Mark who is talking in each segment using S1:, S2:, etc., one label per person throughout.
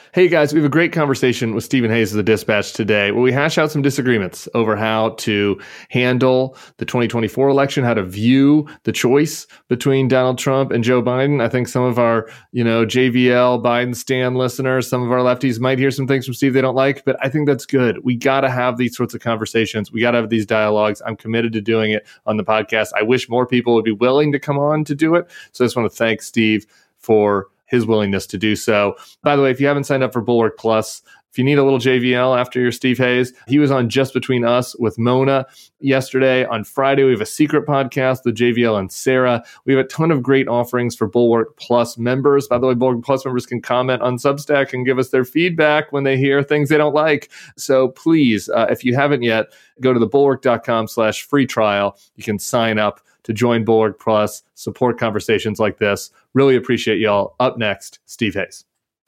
S1: Hey guys, we have a great conversation with Stephen Hayes of the Dispatch today where we hash out some disagreements over how to handle the 2024 election, how to view the choice between Donald Trump and Joe Biden. I think some of our, JVL Biden Stan listeners, some of our lefties might hear some things from Steve they don't like, but I think that's good. We got to have these sorts of conversations. We got to have these dialogues. I'm committed to doing it on the podcast. I wish more people would be willing to come on to do it. So I just want to thank Steve for his willingness to do so. By the way, if you haven't signed up for Bulwark Plus, if you need a little JVL after your Steve Hayes, he was on Just Between Us with Mona yesterday. On Friday, we have a secret podcast with JVL and Sarah. We have a ton of great offerings for Bulwark Plus members. By the way, Bulwark Plus members can comment on Substack and give us their feedback when they hear things they don't like. So please, if you haven't yet, go to thebulwark.com/free trial. You can sign up to join Bulwark Plus, support conversations like this. Really appreciate y'all. Up next, Steve Hayes.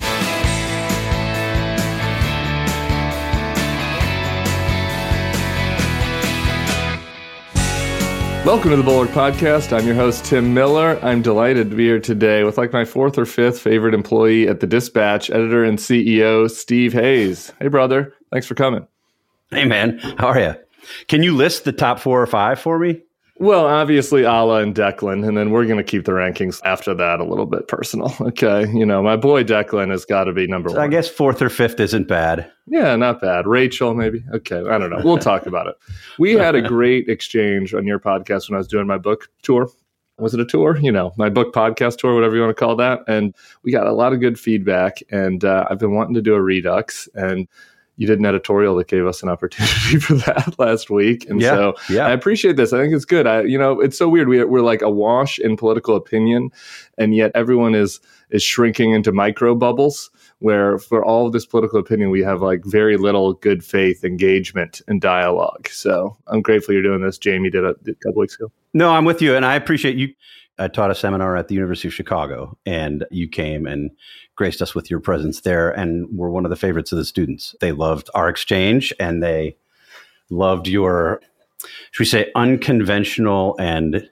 S1: Welcome to the Bulwark Podcast. I'm your host, Tim Miller. I'm delighted to be here today with like my fourth or fifth favorite employee at the Dispatch, editor and CEO, Steve Hayes. Hey, brother. Thanks for coming.
S2: Hey, man. How are you? Can you list the top 4 or 5 for me?
S1: Well, obviously, Ala and Declan, and then we're going to keep the rankings after that a little bit personal. Okay. My boy Declan has got to be number one.
S2: I guess 4th or 5th isn't bad.
S1: Yeah, not bad. Rachel, maybe. Okay. I don't know. We'll talk about it. We had a great exchange on your podcast when I was doing my book tour. Was it a tour? My book podcast tour, whatever you want to call that. And we got a lot of good feedback. And I've been wanting to do a redux. And you did an editorial that gave us an opportunity for that last week. And so I appreciate this. I think it's good. It's so weird. We're like awash in political opinion, and yet everyone is shrinking into micro bubbles where for all of this political opinion, we have like very little good faith engagement and dialogue. So I'm grateful you're doing this. Jamie did a couple weeks ago.
S2: No, I'm with you. And I appreciate you. I taught a seminar at the University of Chicago, and you came and graced us with your presence there and were one of the favorites of the students. They loved our exchange, and they loved your, should we say, unconventional and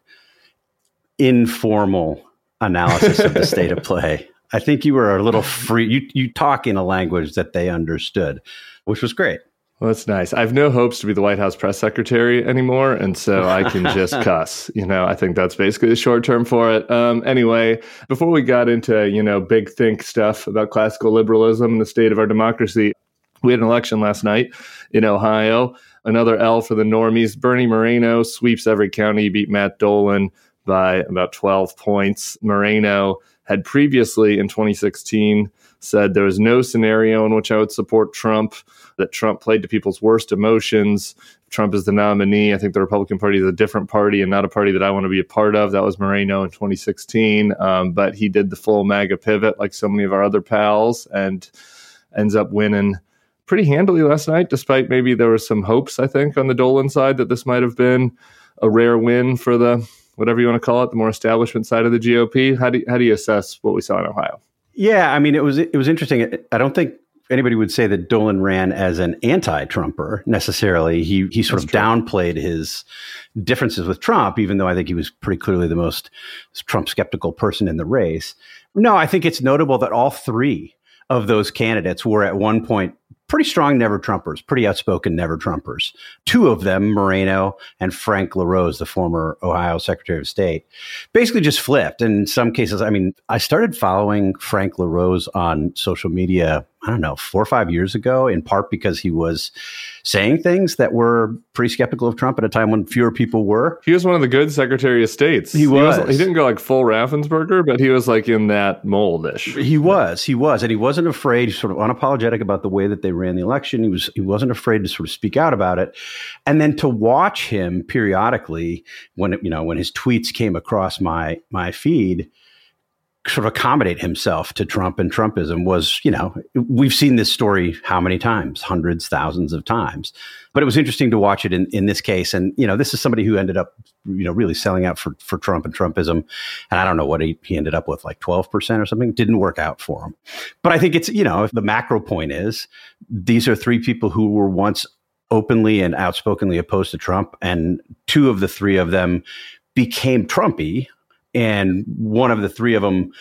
S2: informal analysis of the state of play. I think you were a little free. You talk in a language that they understood, which was great.
S1: Well, that's nice. I have no hopes to be the White House press secretary anymore, and so I can just cuss. I think that's basically the short term for it. Anyway, before we got into, big think stuff about classical liberalism and the state of our democracy, we had an election last night in Ohio. Another L for the normies. Bernie Moreno sweeps every county, beat Matt Dolan by about 12 points. Moreno had previously in 2016 said there was no scenario in which I would support Trump, that Trump played to people's worst emotions. Trump is the nominee. I think the Republican Party is a different party and not a party that I want to be a part of. That was Moreno in 2016. But he did the full MAGA pivot like so many of our other pals and ends up winning pretty handily last night, despite maybe there were some hopes, I think, on the Dolan side that this might have been a rare win for the, whatever you want to call it, the more establishment side of the GOP. How do you assess what we saw in Ohio?
S2: Yeah, I mean, it was interesting. I don't think anybody would say that Dolan ran as an anti-Trumper necessarily. He sort of downplayed his differences with Trump, even though I think he was pretty clearly the most Trump skeptical person in the race. No, I think it's notable that all 3 of those candidates were at one point pretty strong never-Trumpers, pretty outspoken never-Trumpers. 2 of them, Moreno and Frank LaRose, the former Ohio Secretary of State, basically just flipped. And in some cases, I started following Frank LaRose on social media, 4 or 5 years ago, in part because he was saying things that were pretty skeptical of Trump at a time when fewer people were.
S1: He was one of the good Secretary of States. He didn't go like full Raffensperger, but he was like in that mold-ish.
S2: He was. And he wasn't afraid. He's sort of unapologetic about the way that they ran the election. He wasn't afraid to sort of speak out about it. And then to watch him periodically when his tweets came across my feed, sort of accommodate himself to Trump and Trumpism was, we've seen this story how many times? Hundreds, thousands of times. But it was interesting to watch it in this case. And, this is somebody who ended up, really selling out for Trump and Trumpism. And I don't know what he ended up with, like 12% or something. It didn't work out for him. But I think it's, the macro point is these are 3 people who were once openly and outspokenly opposed to Trump. And 2 of the 3 of them became Trumpy. And one of the 3 of them,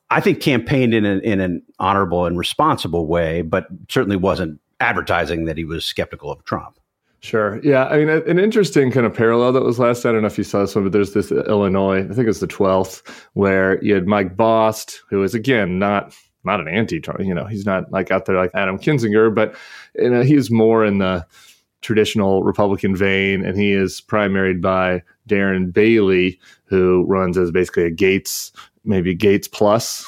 S2: I think campaigned in an honorable and responsible way, but certainly wasn't advertising that he was skeptical of Trump.
S1: Sure. Yeah. I mean, an interesting kind of parallel that was last night. I don't know if you saw this one, but there's this Illinois, I think it's the 12th, where you had Mike Bost, who is, again, not an anti-Trump. He's not like out there like Adam Kinzinger, but he's more in the traditional Republican vein, and he is primaried by Darren Bailey, who runs as basically a Gates, maybe Gates plus,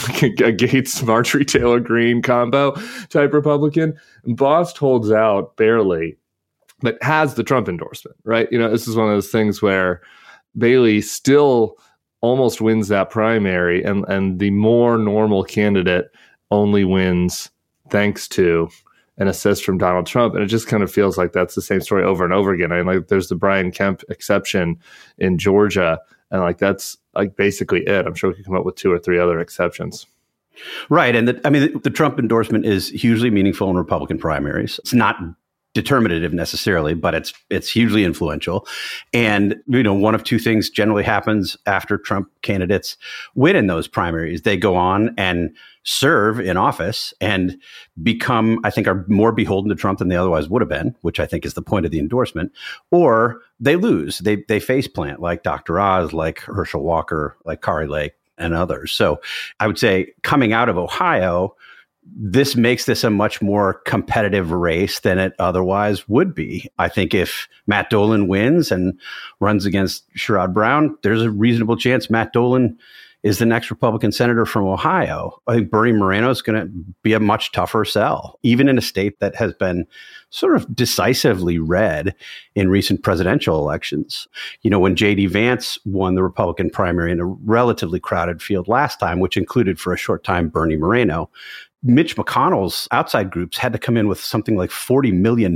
S1: a Gates Marjorie Taylor Greene combo type Republican. And Bost holds out barely, but has the Trump endorsement, right? This is one of those things where Bailey still almost wins that primary, and the more normal candidate only wins thanks to an assist from Donald Trump. And it just kind of feels like that's the same story over and over again. I mean, like there's the Brian Kemp exception in Georgia, and like that's like basically it. I'm sure we could come up with 2 or 3 other exceptions.
S2: Right. And the Trump endorsement is hugely meaningful in Republican primaries. It's not determinative necessarily, but it's hugely influential. And, one of 2 things generally happens after Trump candidates win in those primaries. They go on and serve in office and become, I think, are more beholden to Trump than they otherwise would have been, which I think is the point of the endorsement, or they lose. They faceplant, like Dr. Oz, like Herschel Walker, like Kari Lake, and others. So I would say coming out of Ohio, this makes this a much more competitive race than it otherwise would be. I think if Matt Dolan wins and runs against Sherrod Brown, there's a reasonable chance Matt Dolan is the next Republican senator from Ohio. I think Bernie Moreno is going to be a much tougher sell, even in a state that has been sort of decisively red in recent presidential elections. When J.D. Vance won the Republican primary in a relatively crowded field last time, which included for a short time Bernie Moreno, Mitch McConnell's outside groups had to come in with something like $40 million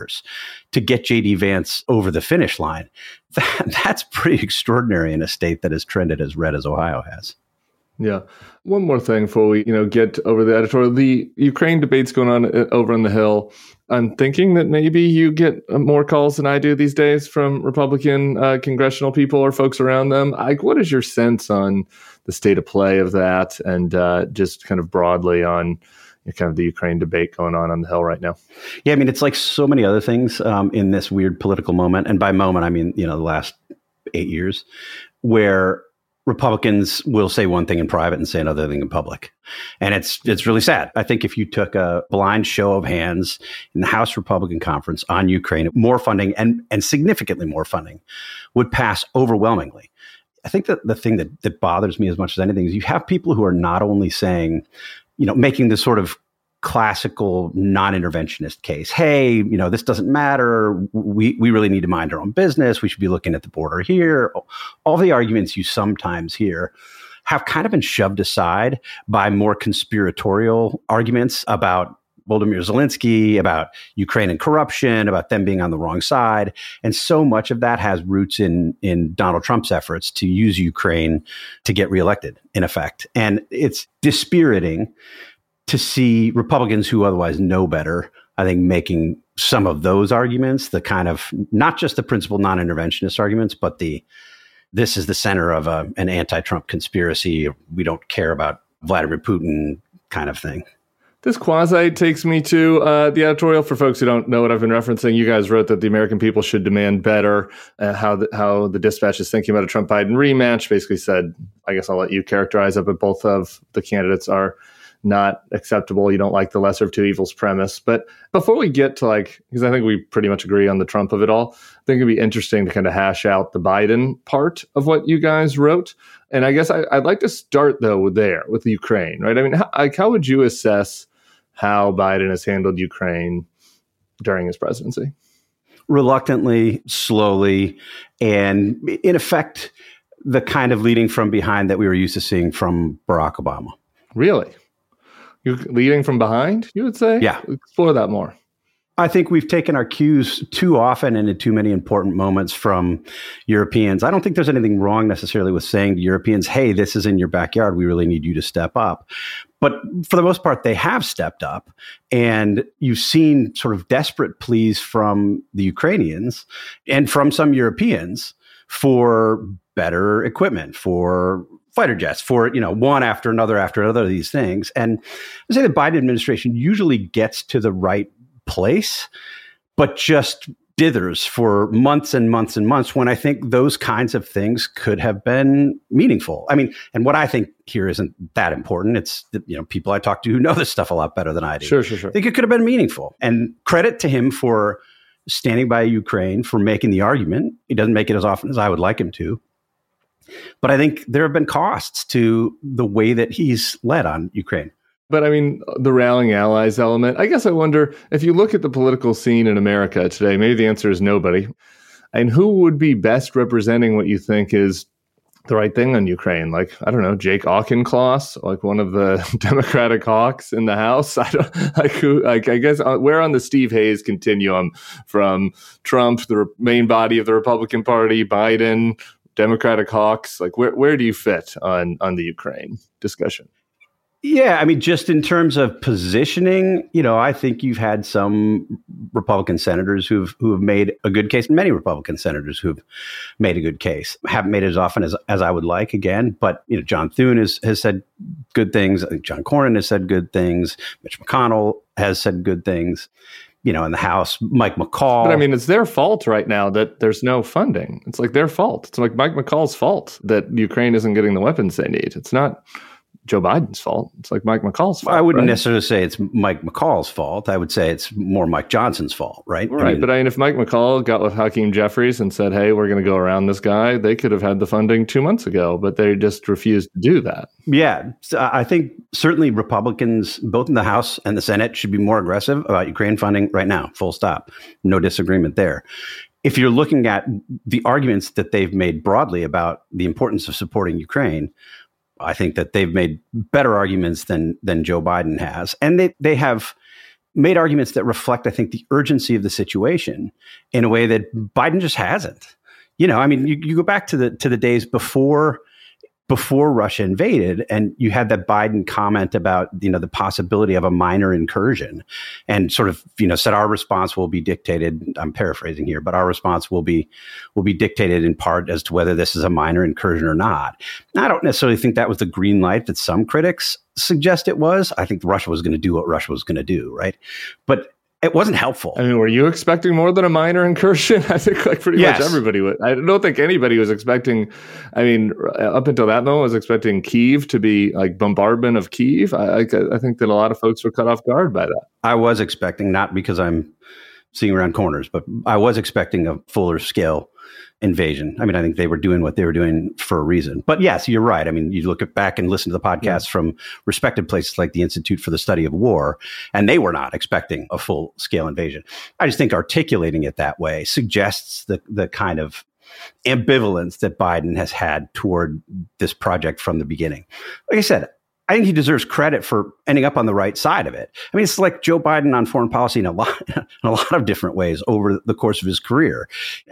S2: to get J.D. Vance over the finish line. That's pretty extraordinary in a state that has trended as red as Ohio has.
S1: Yeah. One more thing before we, get over the editorial. The Ukraine debate's going on over on the Hill. I'm thinking that maybe you get more calls than I do these days from Republican congressional people or folks around them. What is your sense on the state of play of that, and just kind of broadly on kind of the Ukraine debate going on the Hill right now?
S2: Yeah, I mean, it's like so many other things in this weird political moment. And by moment, I mean, the last 8 years, where Republicans will say one thing in private and say another thing in public. And it's really sad. I think if you took a blind show of hands in the House Republican Conference on Ukraine, more funding and significantly more funding would pass overwhelmingly. I think that the thing that bothers me as much as anything is you have people who are not only saying, making this sort of classical non-interventionist case. Hey, this doesn't matter. We really need to mind our own business. We should be looking at the border here. All the arguments you sometimes hear have kind of been shoved aside by more conspiratorial arguments about Volodymyr Zelensky, about Ukraine and corruption, about them being on the wrong side. And so much of that has roots in Donald Trump's efforts to use Ukraine to get reelected, in effect. And it's dispiriting to see Republicans who otherwise know better, I think, making some of those arguments, the kind of not just the principled non-interventionist arguments, but this is the center of an anti-Trump conspiracy. We don't care about Vladimir Putin kind of thing.
S1: This quasi takes me to the editorial. For folks who don't know what I've been referencing, you guys wrote that the American people should demand better. How the Dispatch is thinking about a Trump-Biden rematch. Basically said, I guess I'll let you characterize it, but both of the candidates are not acceptable. You don't like the lesser of two evils premise. But before we get to because I think we pretty much agree on the Trump of it all, I think it'd be interesting to kind of hash out the Biden part of what you guys wrote. And I guess I'd like to start, though, with the Ukraine, right? I mean, how would you assess how Biden has handled Ukraine during his presidency?
S2: Reluctantly, slowly, and in effect, the kind of leading from behind that we were used to seeing from Barack Obama.
S1: Really? You're leading from behind, you would say?
S2: Yeah.
S1: Explore that more.
S2: I think we've taken our cues too often and in too many important moments from Europeans. I don't think there's anything wrong necessarily with saying to Europeans, hey, this is in your backyard. We really need you to step up. But for the most part, they have stepped up. And you've seen sort of desperate pleas from the Ukrainians and from some Europeans for better equipment, for fighter jets, for, one after another of these things. And I say the Biden administration usually gets to the right place, but just dithers for months and months and months, when I think those kinds of things could have been meaningful. I mean, and what I think here isn't that important. It's, people I talk to who know this stuff a lot better than I do.
S1: Sure.
S2: I think it could have been meaningful. And credit to him for standing by Ukraine, for making the argument. He doesn't make it as often as I would like him to. But I think there have been costs to the way that he's led on Ukraine.
S1: But I mean, the rallying allies element, I guess I wonder if you look at the political scene in America today, maybe the answer is nobody. And who would be best representing what you think is the right thing on Ukraine? Like, I don't know, Jake Auchincloss, like one of the Democratic hawks in the House. I guess where on the Steve Hayes continuum from Trump, the main body of the Republican Party, Biden, Democratic hawks, like where do you fit on the Ukraine discussion?
S2: Yeah, I mean, just in terms of positioning, I think you've had some Republican senators who have made a good case, many Republican senators who've made a good case. Haven't made it as often as I would like, again, but John Thune has said good things. I think John Cornyn has said good things. Mitch McConnell has said good things. In the House, Mike McCall.
S1: But I mean, it's their fault right now that there's no funding. It's like their fault. It's like Mike McCall's fault that Ukraine isn't getting the weapons they need. It's not Joe Biden's fault. It's like Mike McCall's fault.
S2: I wouldn't necessarily say it's Mike McCall's fault. I would say it's more Mike Johnson's fault, right?
S1: Right. But if Mike McCall got with Hakeem Jeffries and said, hey, we're going to go around this guy, they could have had the funding 2 months ago, but they just refused to do that.
S2: Yeah. So I think certainly Republicans, both in the House and the Senate, should be more aggressive about Ukraine funding right now. Full stop. No disagreement there. If you're looking at the arguments that they've made broadly about the importance of supporting Ukraine, I think that they've made better arguments than Joe Biden has. And they have made arguments that reflect, I think, the urgency of the situation in a way that Biden just hasn't. I mean, you go back to the days before Russia invaded, and you had that Biden comment about, the possibility of a minor incursion, and sort of, said our response will be dictated, I'm paraphrasing here, but our response will be dictated in part as to whether this is a minor incursion or not. I don't necessarily think that was the green light that some critics suggest it was. I think Russia was going to do what Russia was going to do, right? But it wasn't helpful.
S1: I mean, were you expecting more than a minor incursion? I think pretty much everybody would. I don't think anybody was expecting, up until that moment, was expecting Kyiv to be like bombardment of Kyiv. I think that a lot of folks were caught off guard by that.
S2: I was expecting, not because I'm seeing around corners, but I was expecting a fuller scale invasion. I mean, I think they were doing what they were doing for a reason. But yes, you're right. I mean, you look back and listen to the podcasts from respected places like the Institute for the Study of War, and they were not expecting a full scale invasion. I just think articulating it that way suggests the kind of ambivalence that Biden has had toward this project from the beginning. Like I said, I think he deserves credit for ending up on the right side of it. I mean, it's like Joe Biden on foreign policy in a lot of different ways over the course of his career.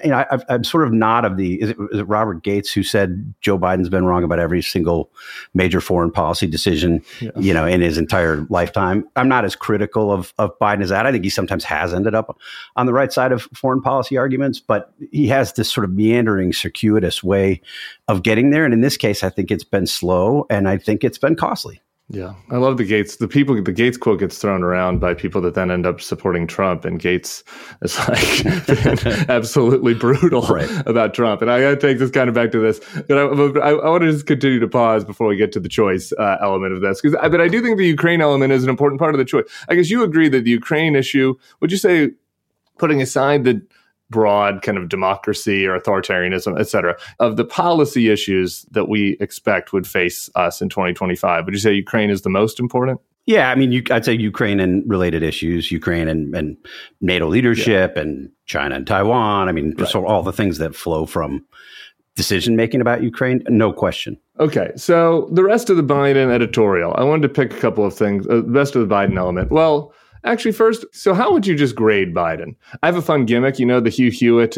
S2: I'm sort of not of the, is it Robert Gates who said Joe Biden's been wrong about every single major foreign policy decision, in his entire lifetime. I'm not as critical of Biden as that. I think he sometimes has ended up on the right side of foreign policy arguments, but he has this sort of meandering, circuitous way of getting there. And in this case, I think it's been slow, and I think it's been costly.
S1: Yeah, I love the Gates. The Gates quote gets thrown around by people that then end up supporting Trump, and Gates is like absolutely brutal about Trump. And I got to take this kind of back to this, but I want to just continue to pause before we get to the choice element of this, but I do think the Ukraine element is an important part of the choice. I guess you agree that the Ukraine issue, would you say, putting aside the broad kind of democracy or authoritarianism, et cetera, of the policy issues that we expect would face us in 2025, would you say Ukraine is the most important?
S2: Yeah, I mean, I'd say Ukraine and related issues, Ukraine and NATO leadership and China and Taiwan. I mean, so all the things that flow from decision-making about Ukraine, no question.
S1: Okay, so the rest of the Biden editorial, I wanted to pick a couple of things, the rest of the Biden element. Well, actually, first, so how would you just grade Biden? I have a fun gimmick. The Hugh Hewitt,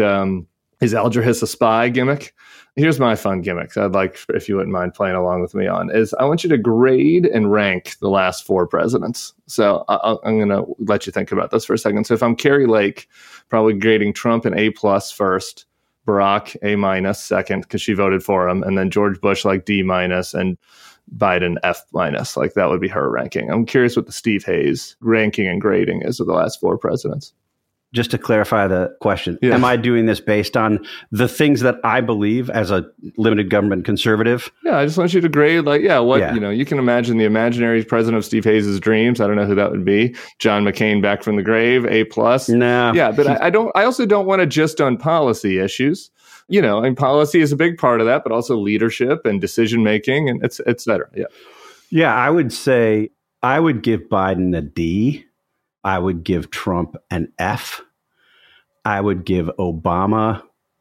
S1: is Alger Hiss a spy gimmick? Here's my fun gimmick I'd like, if you wouldn't mind playing along with me on, is I want you to grade and rank the last 4 presidents. So I'm going to let you think about this for a second. So if I'm Carrie Lake, probably grading Trump an A+ first, Barack A-, second, because she voted for him, and then George Bush like D-, and Biden F-. Like that would be her ranking. I'm curious what the Steve Hayes ranking and grading is of the last 4 presidents.
S2: Just to clarify the question, am I doing this based on the things that I believe as a limited government conservative?
S1: Yeah, I just want you to grade you can imagine the imaginary president of Steve Hayes' dreams. I don't know who that would be. John McCain back from the grave, A+.
S2: No.
S1: Yeah, but I also don't want to just on policy issues. And policy is a big part of that, but also leadership and decision making and et cetera. Yeah.
S2: Yeah, I would say I would give Biden a D. I would give Trump an F. I would give Obama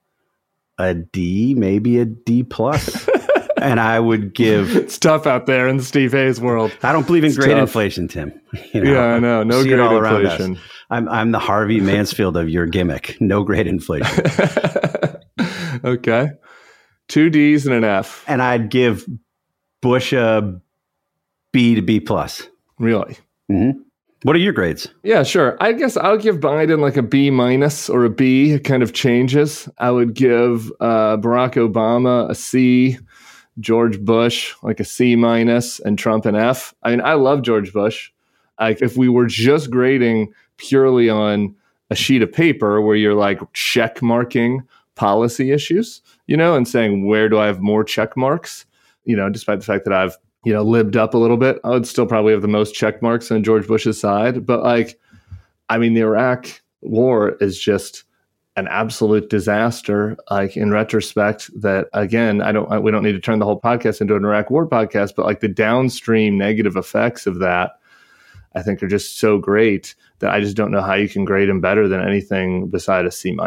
S2: a D, maybe a D+. And I would give...
S1: It's tough out there in the Steve Hayes world.
S2: I don't believe in grade inflation, Tim.
S1: Yeah, I know. No grade inflation.
S2: I'm the Harvey Mansfield of your gimmick. No grade inflation.
S1: Okay. 2 Ds and an F.
S2: And I'd give Bush a B to B+.
S1: Really?
S2: Mm-hmm. What are your grades?
S1: Yeah, sure. I guess I'll give Biden like a B- or a B. It kind of changes. I would give Barack Obama a C, George Bush like a C-, and Trump an F. I mean, I love George Bush. If we were just grading purely on a sheet of paper where you're like check marking policy issues, and saying, where do I have more check marks? Despite the fact that I've lived up a little bit, I would still probably have the most check marks on George Bush's side. But the Iraq war is just an absolute disaster. In retrospect, that again, we don't need to turn the whole podcast into an Iraq war podcast, but the downstream negative effects of that, I think are just so great that I just don't know how you can grade them better than anything beside a C-.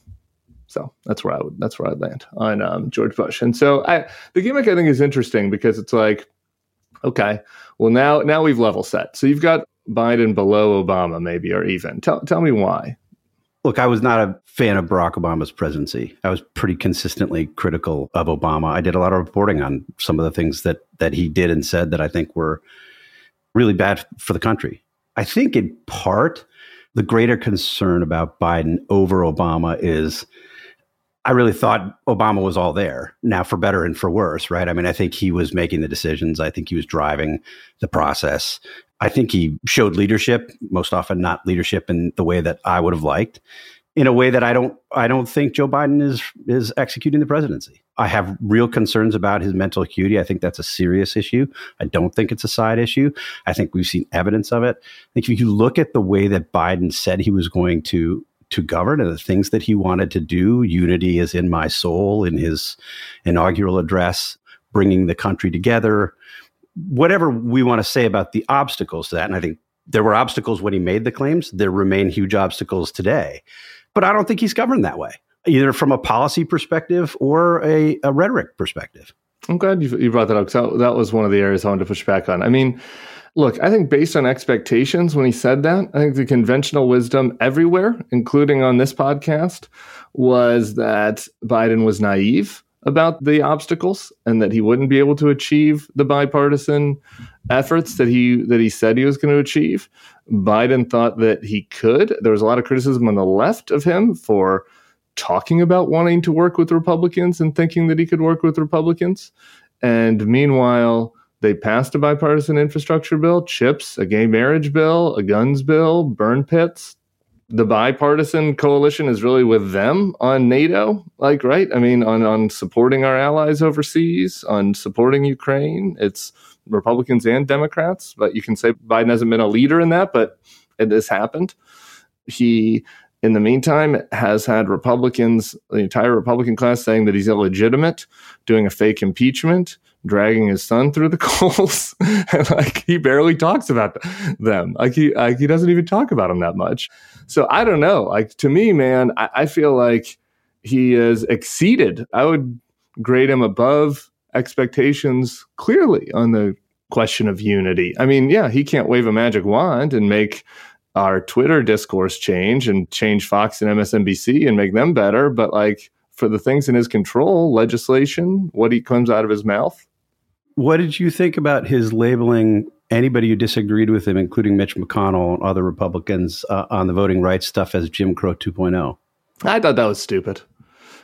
S1: So that's where I'd land on George Bush. And so the gimmick I think is interesting because it's like, okay, well now we've level set. So you've got Biden below Obama, maybe, or even. Tell me why.
S2: Look, I was not a fan of Barack Obama's presidency. I was pretty consistently critical of Obama. I did a lot of reporting on some of the things that he did and said that I think were really bad for the country. I think in part, the greater concern about Biden over Obama is I really thought Obama was all there, now for better and for worse, right? I mean, I think he was making the decisions. I think he was driving the process. I think he showed leadership, most often not leadership in the way that I would have liked, in a way that I don't think Joe Biden is executing the presidency. I have real concerns about his mental acuity. I think that's a serious issue. I don't think it's a side issue. I think we've seen evidence of it. I think if you look at the way that Biden said he was going to govern and the things that he wanted to do, unity is in my soul, in his inaugural address, bringing the country together, whatever we want to say about the obstacles to that. And I think there were obstacles when he made the claims. There remain huge obstacles today. But I don't think he's governed that way, either from a policy perspective or a rhetoric perspective.
S1: I'm glad you brought that up, because that was one of the areas I wanted to push back on. I mean, look, I think based on expectations when he said that, I think the conventional wisdom everywhere, including on this podcast, was that Biden was naive about the obstacles and that he wouldn't be able to achieve the bipartisan efforts that he said he was going to achieve. Biden thought that he could. There was a lot of criticism on the left of him for talking about wanting to work with Republicans and thinking that he could work with Republicans. And meanwhile, they passed a bipartisan infrastructure bill, CHIPS, a gay marriage bill, a guns bill, burn pits. The bipartisan coalition is really with them on NATO, right? I mean, on supporting our allies overseas, on supporting Ukraine. It's Republicans and Democrats, but you can say Biden hasn't been a leader in that, but it has happened. He, in the meantime, has had Republicans, the entire Republican class, saying that he's illegitimate, doing a fake impeachment, dragging his son through the coals. And he barely talks about them. He doesn't even talk about them that much. So I don't know. To me, man, I feel like he has exceeded. I would grade him above expectations clearly on the question of unity. I mean, yeah, he can't wave a magic wand and make our Twitter discourse change and change Fox and MSNBC and make them better. But for the things in his control, legislation, what he comes out of his mouth.
S2: What did you think about his labeling anybody who disagreed with him, including Mitch McConnell and other Republicans on the voting rights stuff, as Jim Crow 2.0?
S1: I thought that was stupid.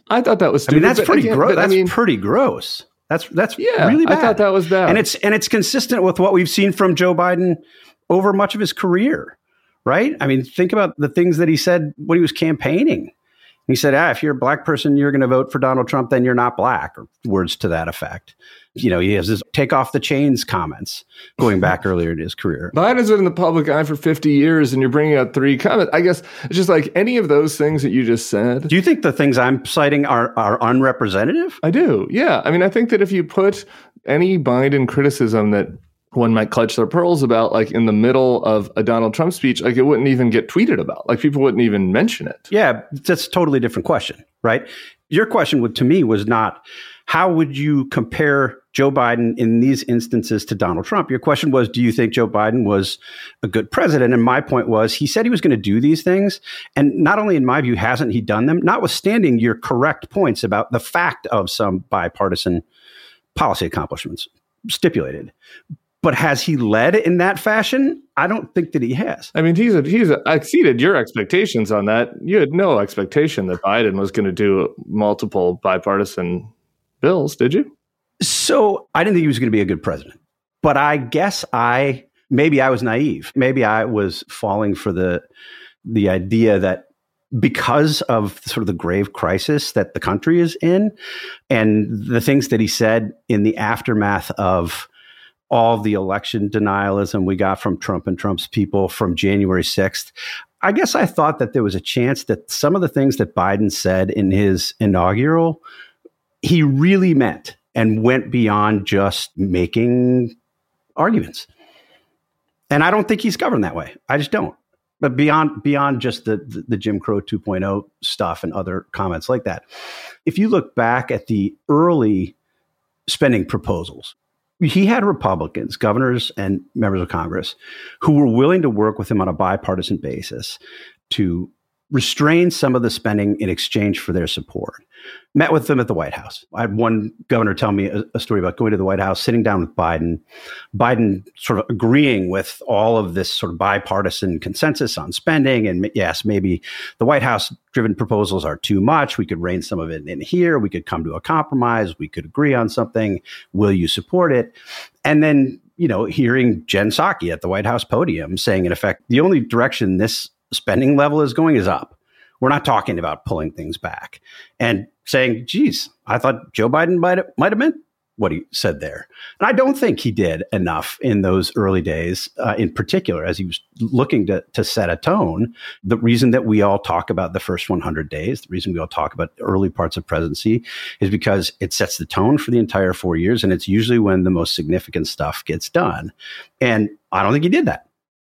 S1: I thought that was stupid.
S2: That's pretty gross. That's pretty gross. That's really bad.
S1: I thought that was bad.
S2: And it's consistent with what we've seen from Joe Biden over much of his career, right? I mean, think about the things that he said when he was campaigning. He said, if you're a black person, you're going to vote for Donald Trump, then you're not black, or words to that effect. He has his take off the chains comments going back earlier in his career.
S1: Biden's been in the public eye for 50 years, and you're bringing out 3 comments. I guess it's just like any of those things that you just said.
S2: Do you think the things I'm citing are unrepresentative?
S1: I do, yeah. I mean, I think that if you put any Biden criticism that one might clutch their pearls about, like in the middle of a Donald Trump speech, like it wouldn't even get tweeted about. Like people wouldn't even mention it.
S2: Yeah, that's a totally different question, right? Your question to me was not, how would you compare Joe Biden in these instances to Donald Trump? Your question was, do you think Joe Biden was a good president? And my point was, he said he was going to do these things. And not only in my view, hasn't he done them, notwithstanding your correct points about the fact of some bipartisan policy accomplishments stipulated. But has he led in that fashion? I don't think that he has.
S1: I mean, he's exceeded your expectations on that. You had no expectation that Biden was going to do multiple bipartisan bills, did you?
S2: So I didn't think he was going to be a good president. But I guess maybe I was naive. Maybe I was falling for the idea that because of sort of the grave crisis that the country is in and the things that he said in the aftermath of all the election denialism we got from Trump and Trump's people from January 6th, I guess I thought that there was a chance that some of the things that Biden said in his inaugural, he really meant and went beyond just making arguments. And I don't think he's governed that way. I just don't. But beyond just the Jim Crow 2.0 stuff and other comments like that, if you look back at the early spending proposals, he had Republicans, governors and members of Congress, who were willing to work with him on a bipartisan basis to restrain some of the spending in exchange for their support. Met with them at the White House. I had one governor tell me a story about going to the White House, sitting down with Biden sort of agreeing with all of this sort of bipartisan consensus on spending. And yes, maybe the White House-driven proposals are too much. We could rein some of it in here. We could come to a compromise. We could agree on something. Will you support it? And then, hearing Jen Psaki at the White House podium saying, in effect, the only direction this spending level is going is up. We're not talking about pulling things back, and saying, geez, I thought Joe Biden might have meant what he said there. And I don't think he did enough in those early days, in particular, as he was looking to set a tone. The reason that we all talk about the first 100 days, the reason we all talk about early parts of presidency is because it sets the tone for the entire 4 years. And it's usually when the most significant stuff gets done. And I don't think he did that.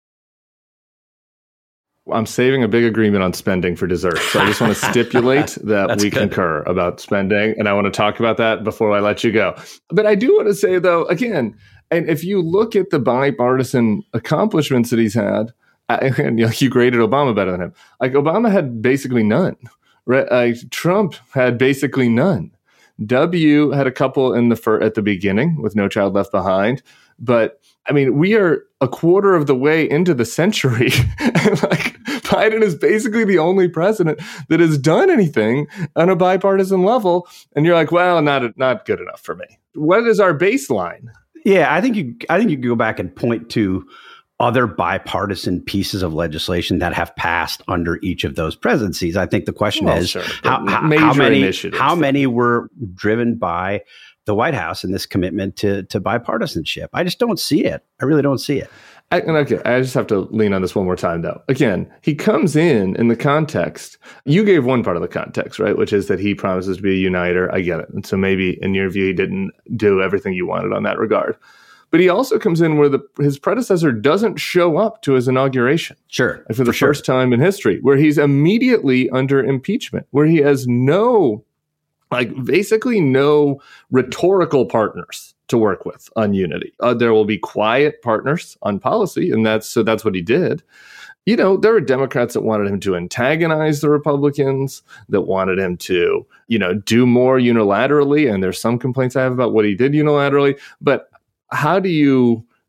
S1: I'm saving a big agreement on spending for dessert. So I just want to stipulate that we concur about spending. And I want to talk about that before I let you go. But I do want to say, though, again, and if you look at the bipartisan accomplishments that he's had, and you graded Obama better than him. Like Obama had basically none. Right? Trump had basically none. W had a couple at the beginning with No Child Left Behind. But I mean, we are a quarter of the way into the century. And Biden is basically the only president that has done anything on a bipartisan level. And you're like, well, not good enough for me. What is our baseline?
S2: Yeah, I think you can go back and point to other bipartisan pieces of legislation that have passed under each of those presidencies. I think the question is
S1: sure.
S2: how many were driven by the White House and this commitment to bipartisanship. I just don't see it. I really don't see it.
S1: I just have to lean on this one more time, though. Again, he comes in the context. You gave one part of the context, right? Which is that he promises to be a uniter. I get it. And so maybe in your view, he didn't do everything you wanted on that regard. But he also comes in where his predecessor doesn't show up to his inauguration.
S2: Sure.
S1: For the first time in history, where he's immediately under impeachment, where he has basically no rhetorical partners to work with on unity. There will be quiet partners on policy, and that's what he did. There were Democrats that wanted him to antagonize the Republicans, that wanted him to, do more unilaterally. And there's some complaints I have about what he did unilaterally. But how do you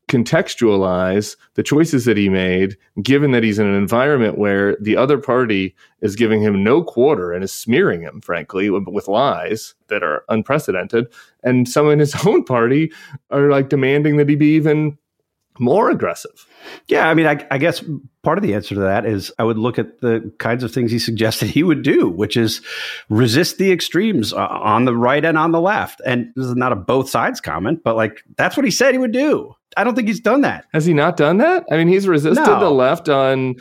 S1: contextualize the choices that he made, given that he's in an environment where the other party is giving him no quarter and is smearing him, frankly, with lies that are unprecedented. And some in his own party are like demanding that he be even more aggressive.
S2: Yeah, I mean, I guess part of the answer to that is I would look at the kinds of things he suggested he would do, which is resist the extremes on the right and on the left. And this is not a both sides comment, but like that's what he said he would do. I don't think he's done that.
S1: Has he not done that? I mean, he's resisted the left on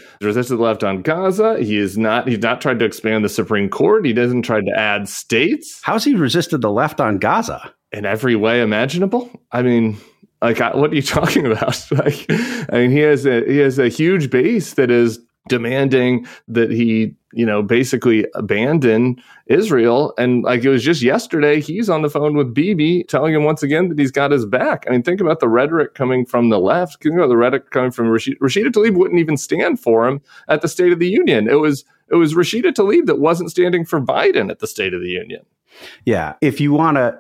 S1: Gaza. He's not tried to expand the Supreme Court. He doesn't try to add states.
S2: How's he resisted the left on Gaza?
S1: In every way imaginable. I mean, like, what are you talking about? Like, I mean, he has a huge base that is demanding that he, basically abandon Israel. And like, it was just yesterday, he's on the phone with Bibi telling him once again that he's got his back. I mean, think about the rhetoric coming from the left. Think about the rhetoric coming from Rashida Tlaib wouldn't even stand for him at the State of the Union. It was Rashida Tlaib that wasn't standing for Biden at the State of the Union.
S2: Yeah. If you want to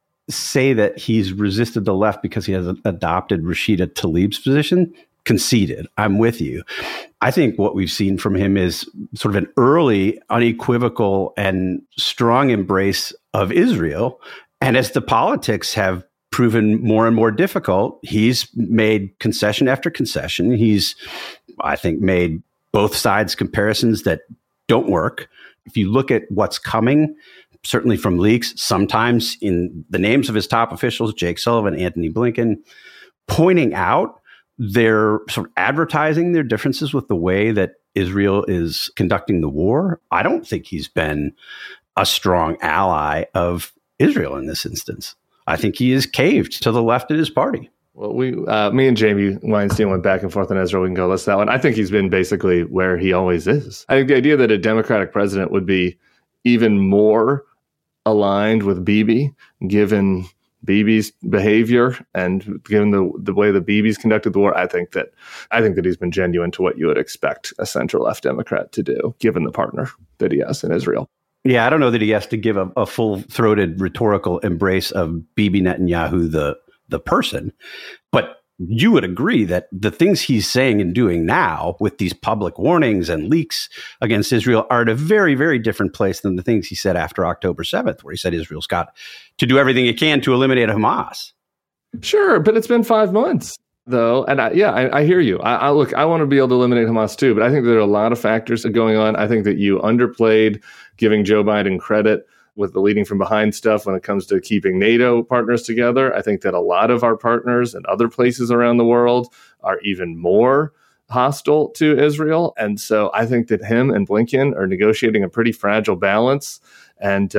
S2: say that he's resisted the left because he has adopted Rashida Tlaib's position, conceded. I'm with you. I think what we've seen from him is sort of an early, unequivocal, and strong embrace of Israel. And as the politics have proven more and more difficult, he's made concession after concession. He's, I think, made both sides comparisons that don't work. If you look at what's coming, certainly from leaks, sometimes in the names of his top officials, Jake Sullivan, Antony Blinken, pointing out they're sort of advertising their differences with the way that Israel is conducting the war. I don't think he's been a strong ally of Israel in this instance. I think he is caved to the left of his party.
S1: Well, me and Jamie Weinstein went back and forth on Israel. We can go list that one. I think he's been basically where he always is. I think the idea that a Democratic president would be even more aligned with Bibi, given Bibi's behavior and given the way that Bibi's conducted the war, I think that he's been genuine to what you would expect a center left Democrat to do, given the partner that he has in Israel.
S2: Yeah, I don't know that he has to give a full-throated rhetorical embrace of Bibi Netanyahu, the person, but you would agree that the things he's saying and doing now with these public warnings and leaks against Israel are at a very, very different place than the things he said after October 7th, where he said Israel's got to do everything it can to eliminate Hamas.
S1: Sure, but it's been 5 months, though. And I hear you. I want to be able to eliminate Hamas, too. But I think there are a lot of factors going on. I think that you underplayed giving Joe Biden credit with the leading from behind stuff when it comes to keeping NATO partners together. I think that a lot of our partners in other places around the world are even more hostile to Israel. And so I think that him and Blinken are negotiating a pretty fragile balance. And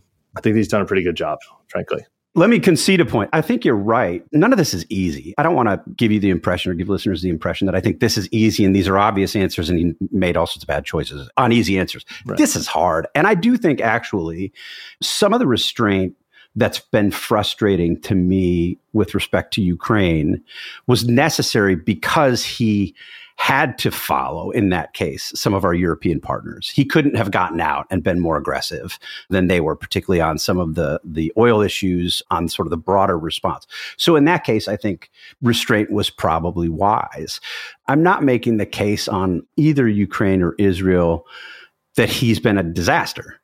S1: I think he's done a pretty good job, frankly.
S2: Let me concede a point. I think you're right. None of this is easy. I don't want to give you the impression or give listeners the impression that I think this is easy and these are obvious answers and he made all sorts of bad choices on easy answers. Right. This is hard. And I do think actually some of the restraint that's been frustrating to me with respect to Ukraine was necessary because he had to follow, in that case, some of our European partners. He couldn't have gotten out and been more aggressive than they were, particularly on some of the oil issues, on sort of the broader response. So in that case, I think restraint was probably wise. I'm not making the case on either Ukraine or Israel that he's been a disaster.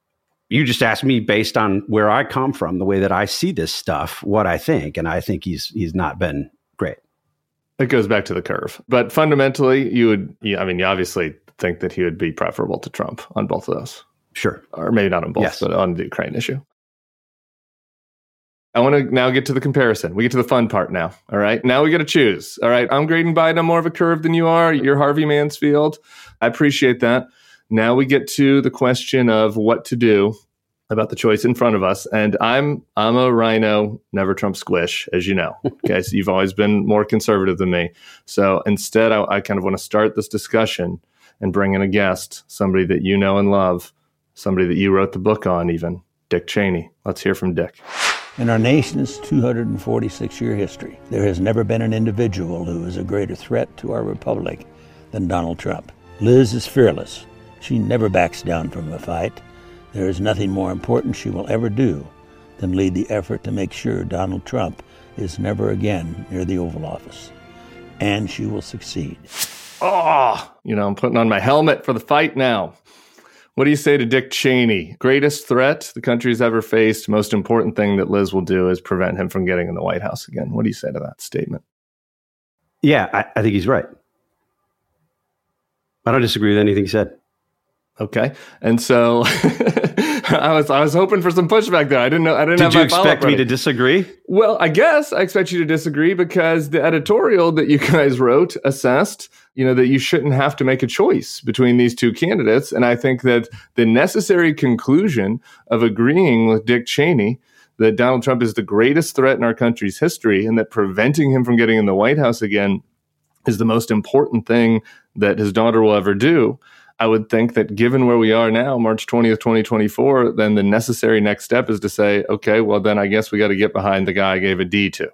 S2: You just asked me based on where I come from, the way that I see this stuff, what I think. And I think he's not been great.
S1: It goes back to the curve. But fundamentally, you obviously think that he would be preferable to Trump on both of those.
S2: Sure.
S1: Or maybe not on both, yes, but on the Ukraine issue. I want to now get to the comparison. We get to the fun part now. All right. Now we got to choose. All right. I'm grading Biden on more of a curve than you are. You're Harvey Mansfield. I appreciate that. Now we get to the question of what to do about the choice in front of us. And I'm a rhino, never Trump squish, as you know. Okay, so you've always been more conservative than me. So instead, I kind of want to start this discussion and bring in a guest, somebody that you know and love, somebody that you wrote the book on even, Dick Cheney. Let's hear from Dick.
S3: In our nation's 246-year history, there has never been an individual who is a greater threat to our republic than Donald Trump. Liz is fearless. She never backs down from a fight. There is nothing more important she will ever do than lead the effort to make sure Donald Trump is never again near the Oval Office. And she will succeed.
S1: Oh, I'm putting on my helmet for the fight now. What do you say to Dick Cheney? Greatest threat the country's ever faced. Most important thing that Liz will do is prevent him from getting in the White House again. What do you say to that statement?
S2: Yeah, I think he's right. I don't disagree with anything he said.
S1: Okay. And so I was hoping for some pushback there. I didn't have my follow-up.
S2: Did you expect me to disagree?
S1: Well, I guess I expect you to disagree because the editorial that you guys wrote assessed, that you shouldn't have to make a choice between these two candidates. And I think that the necessary conclusion of agreeing with Dick Cheney that Donald Trump is the greatest threat in our country's history and that preventing him from getting in the White House again is the most important thing that his daughter will ever do. I would think that given where we are now, March 20th, 2024, then the necessary next step is to say, okay, well, then I guess we got to get behind the guy I gave a D to.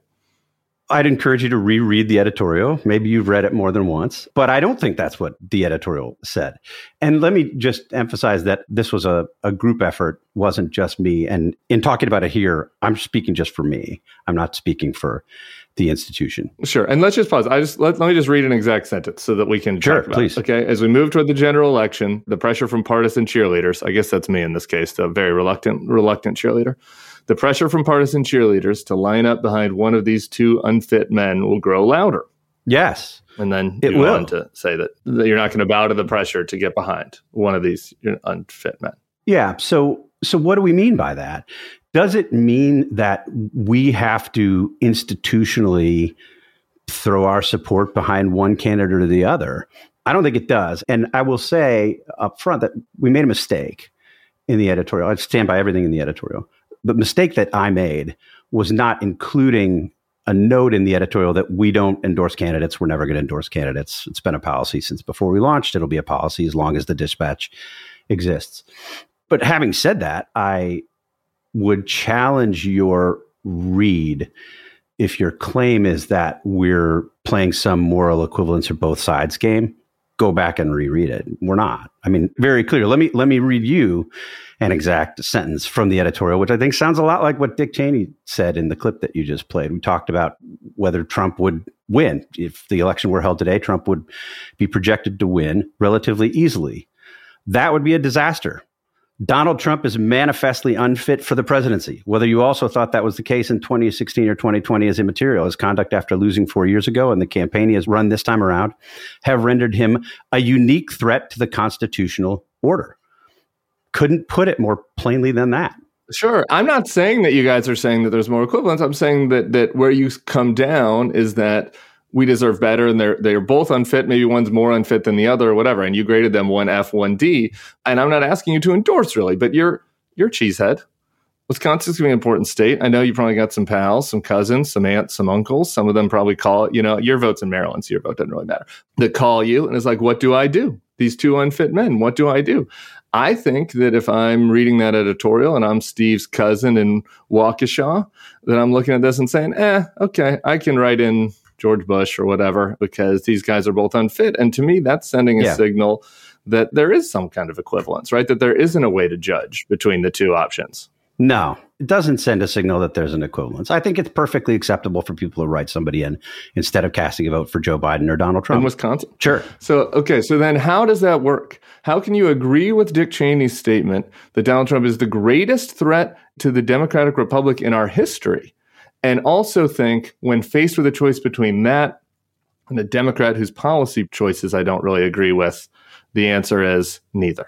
S2: I'd encourage you to reread the editorial. Maybe you've read it more than once, but I don't think that's what the editorial said. And let me just emphasize that this was a group effort, wasn't just me. And in talking about it here, I'm speaking just for me. I'm not speaking for the institution.
S1: Sure. And let's just pause. Let me just read an exact sentence so that we can talk about
S2: please.
S1: It. Okay. As we move toward the general election, the pressure from partisan cheerleaders, I guess that's me in this case, the very reluctant cheerleader. The pressure from partisan cheerleaders to line up behind one of these two unfit men will grow louder.
S2: Yes.
S1: And then
S2: it
S1: you
S2: will.
S1: go on to say that you're not going to bow to the pressure to get behind one of these unfit men.
S2: Yeah. So what do we mean by that? Does it mean that we have to institutionally throw our support behind one candidate or the other? I don't think it does. And I will say up front that we made a mistake in the editorial. I stand by everything in the editorial. The mistake that I made was not including a note in the editorial that we don't endorse candidates. We're never going to endorse candidates. It's been a policy since before we launched. It'll be a policy as long as the Dispatch exists. But having said that, I would challenge your read if your claim is that we're playing some moral equivalence or both sides game. Go back and reread it. We're not. I mean, very clear. Let me read you an exact sentence from the editorial, which I think sounds a lot like what Dick Cheney said in the clip that you just played. We talked about whether Trump would win. If the election were held today, Trump would be projected to win relatively easily. That would be a disaster. Donald Trump is manifestly unfit for the presidency. Whether you also thought that was the case in 2016 or 2020 is immaterial. His conduct after losing 4 years ago and the campaign he has run this time around have rendered him a unique threat to the constitutional order. Couldn't put it more plainly than that.
S1: Sure. I'm not saying that you guys are saying that there's more equivalence. I'm saying that where you come down is that we deserve better, and they're both unfit. Maybe one's more unfit than the other or whatever. And you graded them 1F, 1D. And I'm not asking you to endorse really, but you're cheesehead. Wisconsin's going to be an important state. I know you probably got some pals, some cousins, some aunts, some uncles. Some of them probably call, your vote's in Maryland, so your vote doesn't really matter. That call you and it's like, what do I do? These two unfit men, what do I do? I think that if I'm reading that editorial and I'm Steve's cousin in Waukesha, that I'm looking at this and saying, okay, I can write in George Bush or whatever, because these guys are both unfit. And to me, that's sending a signal that there is some kind of equivalence, right? That there isn't a way to judge between the two options.
S2: No, it doesn't send a signal that there's an equivalence. I think it's perfectly acceptable for people to write somebody in instead of casting a vote for Joe Biden or Donald Trump.
S1: In Wisconsin?
S2: Sure.
S1: So then how does that work? How can you agree with Dick Cheney's statement that Donald Trump is the greatest threat to the Democratic Republic in our history, and also think, when faced with a choice between that and a Democrat whose policy choices I don't really agree with, the answer is neither?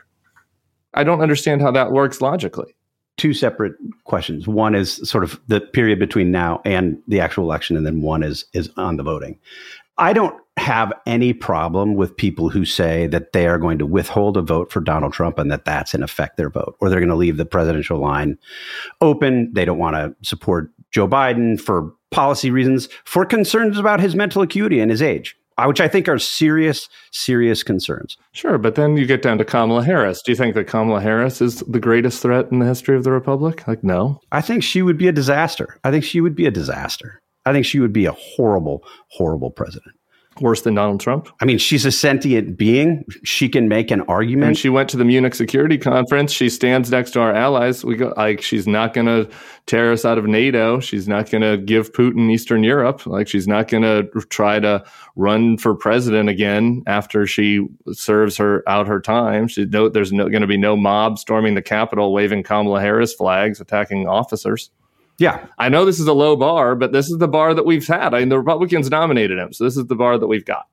S1: I don't understand how that works logically.
S2: Two separate questions. One is sort of the period between now and the actual election, and then one is on the voting. I don't have any problem with people who say that they are going to withhold a vote for Donald Trump and that that's in effect their vote, or they're going to leave the presidential line open. They don't want to support Joe Biden for policy reasons, for concerns about his mental acuity and his age, which I think are serious, serious concerns.
S1: Sure, but then you get down to Kamala Harris. Do you think that Kamala Harris is the greatest threat in the history of the Republic? Like, no.
S2: I think she would be a disaster. I think she would be a horrible, horrible president.
S1: Worse than Donald Trump?
S2: I mean, she's a sentient being. She can make an argument.
S1: And she went to the Munich Security Conference. She stands next to our allies. She's not going to tear us out of NATO. She's not going to give Putin Eastern Europe. She's not going to try to run for president again after she serves out her time. There's going to be no mob storming the Capitol, waving Kamala Harris flags, attacking officers.
S2: Yeah.
S1: I know this is a low bar, but this is the bar that we've had. The Republicans nominated him, so this is the bar that we've got.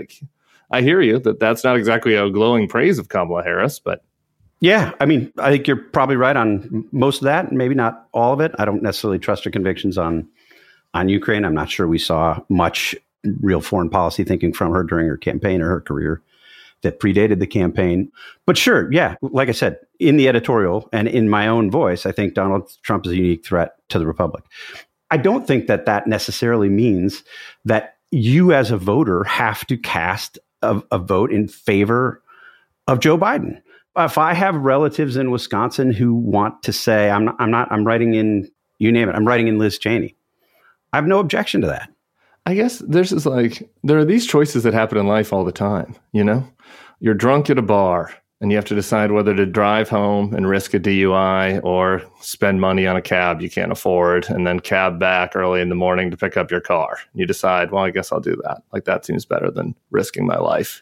S1: I hear you that's not exactly a glowing praise of Kamala Harris, but
S2: yeah, I mean, I think you're probably right on most of that, maybe not all of it. I don't necessarily trust her convictions on Ukraine. I'm not sure we saw much real foreign policy thinking from her during her campaign or her career that predated the campaign. But sure, yeah, like I said, in the editorial and in my own voice, I think Donald Trump is a unique threat to the republic. I don't think that necessarily means that you as a voter have to cast a vote in favor of Joe Biden. If I have relatives in Wisconsin who want to say, I'm writing in, you name it, I'm writing in Liz Cheney, I have no objection to that.
S1: I guess there are these choices that happen in life all the time, You're drunk at a bar and you have to decide whether to drive home and risk a DUI or spend money on a cab you can't afford and then cab back early in the morning to pick up your car. You decide, well, I guess I'll do that. That seems better than risking my life,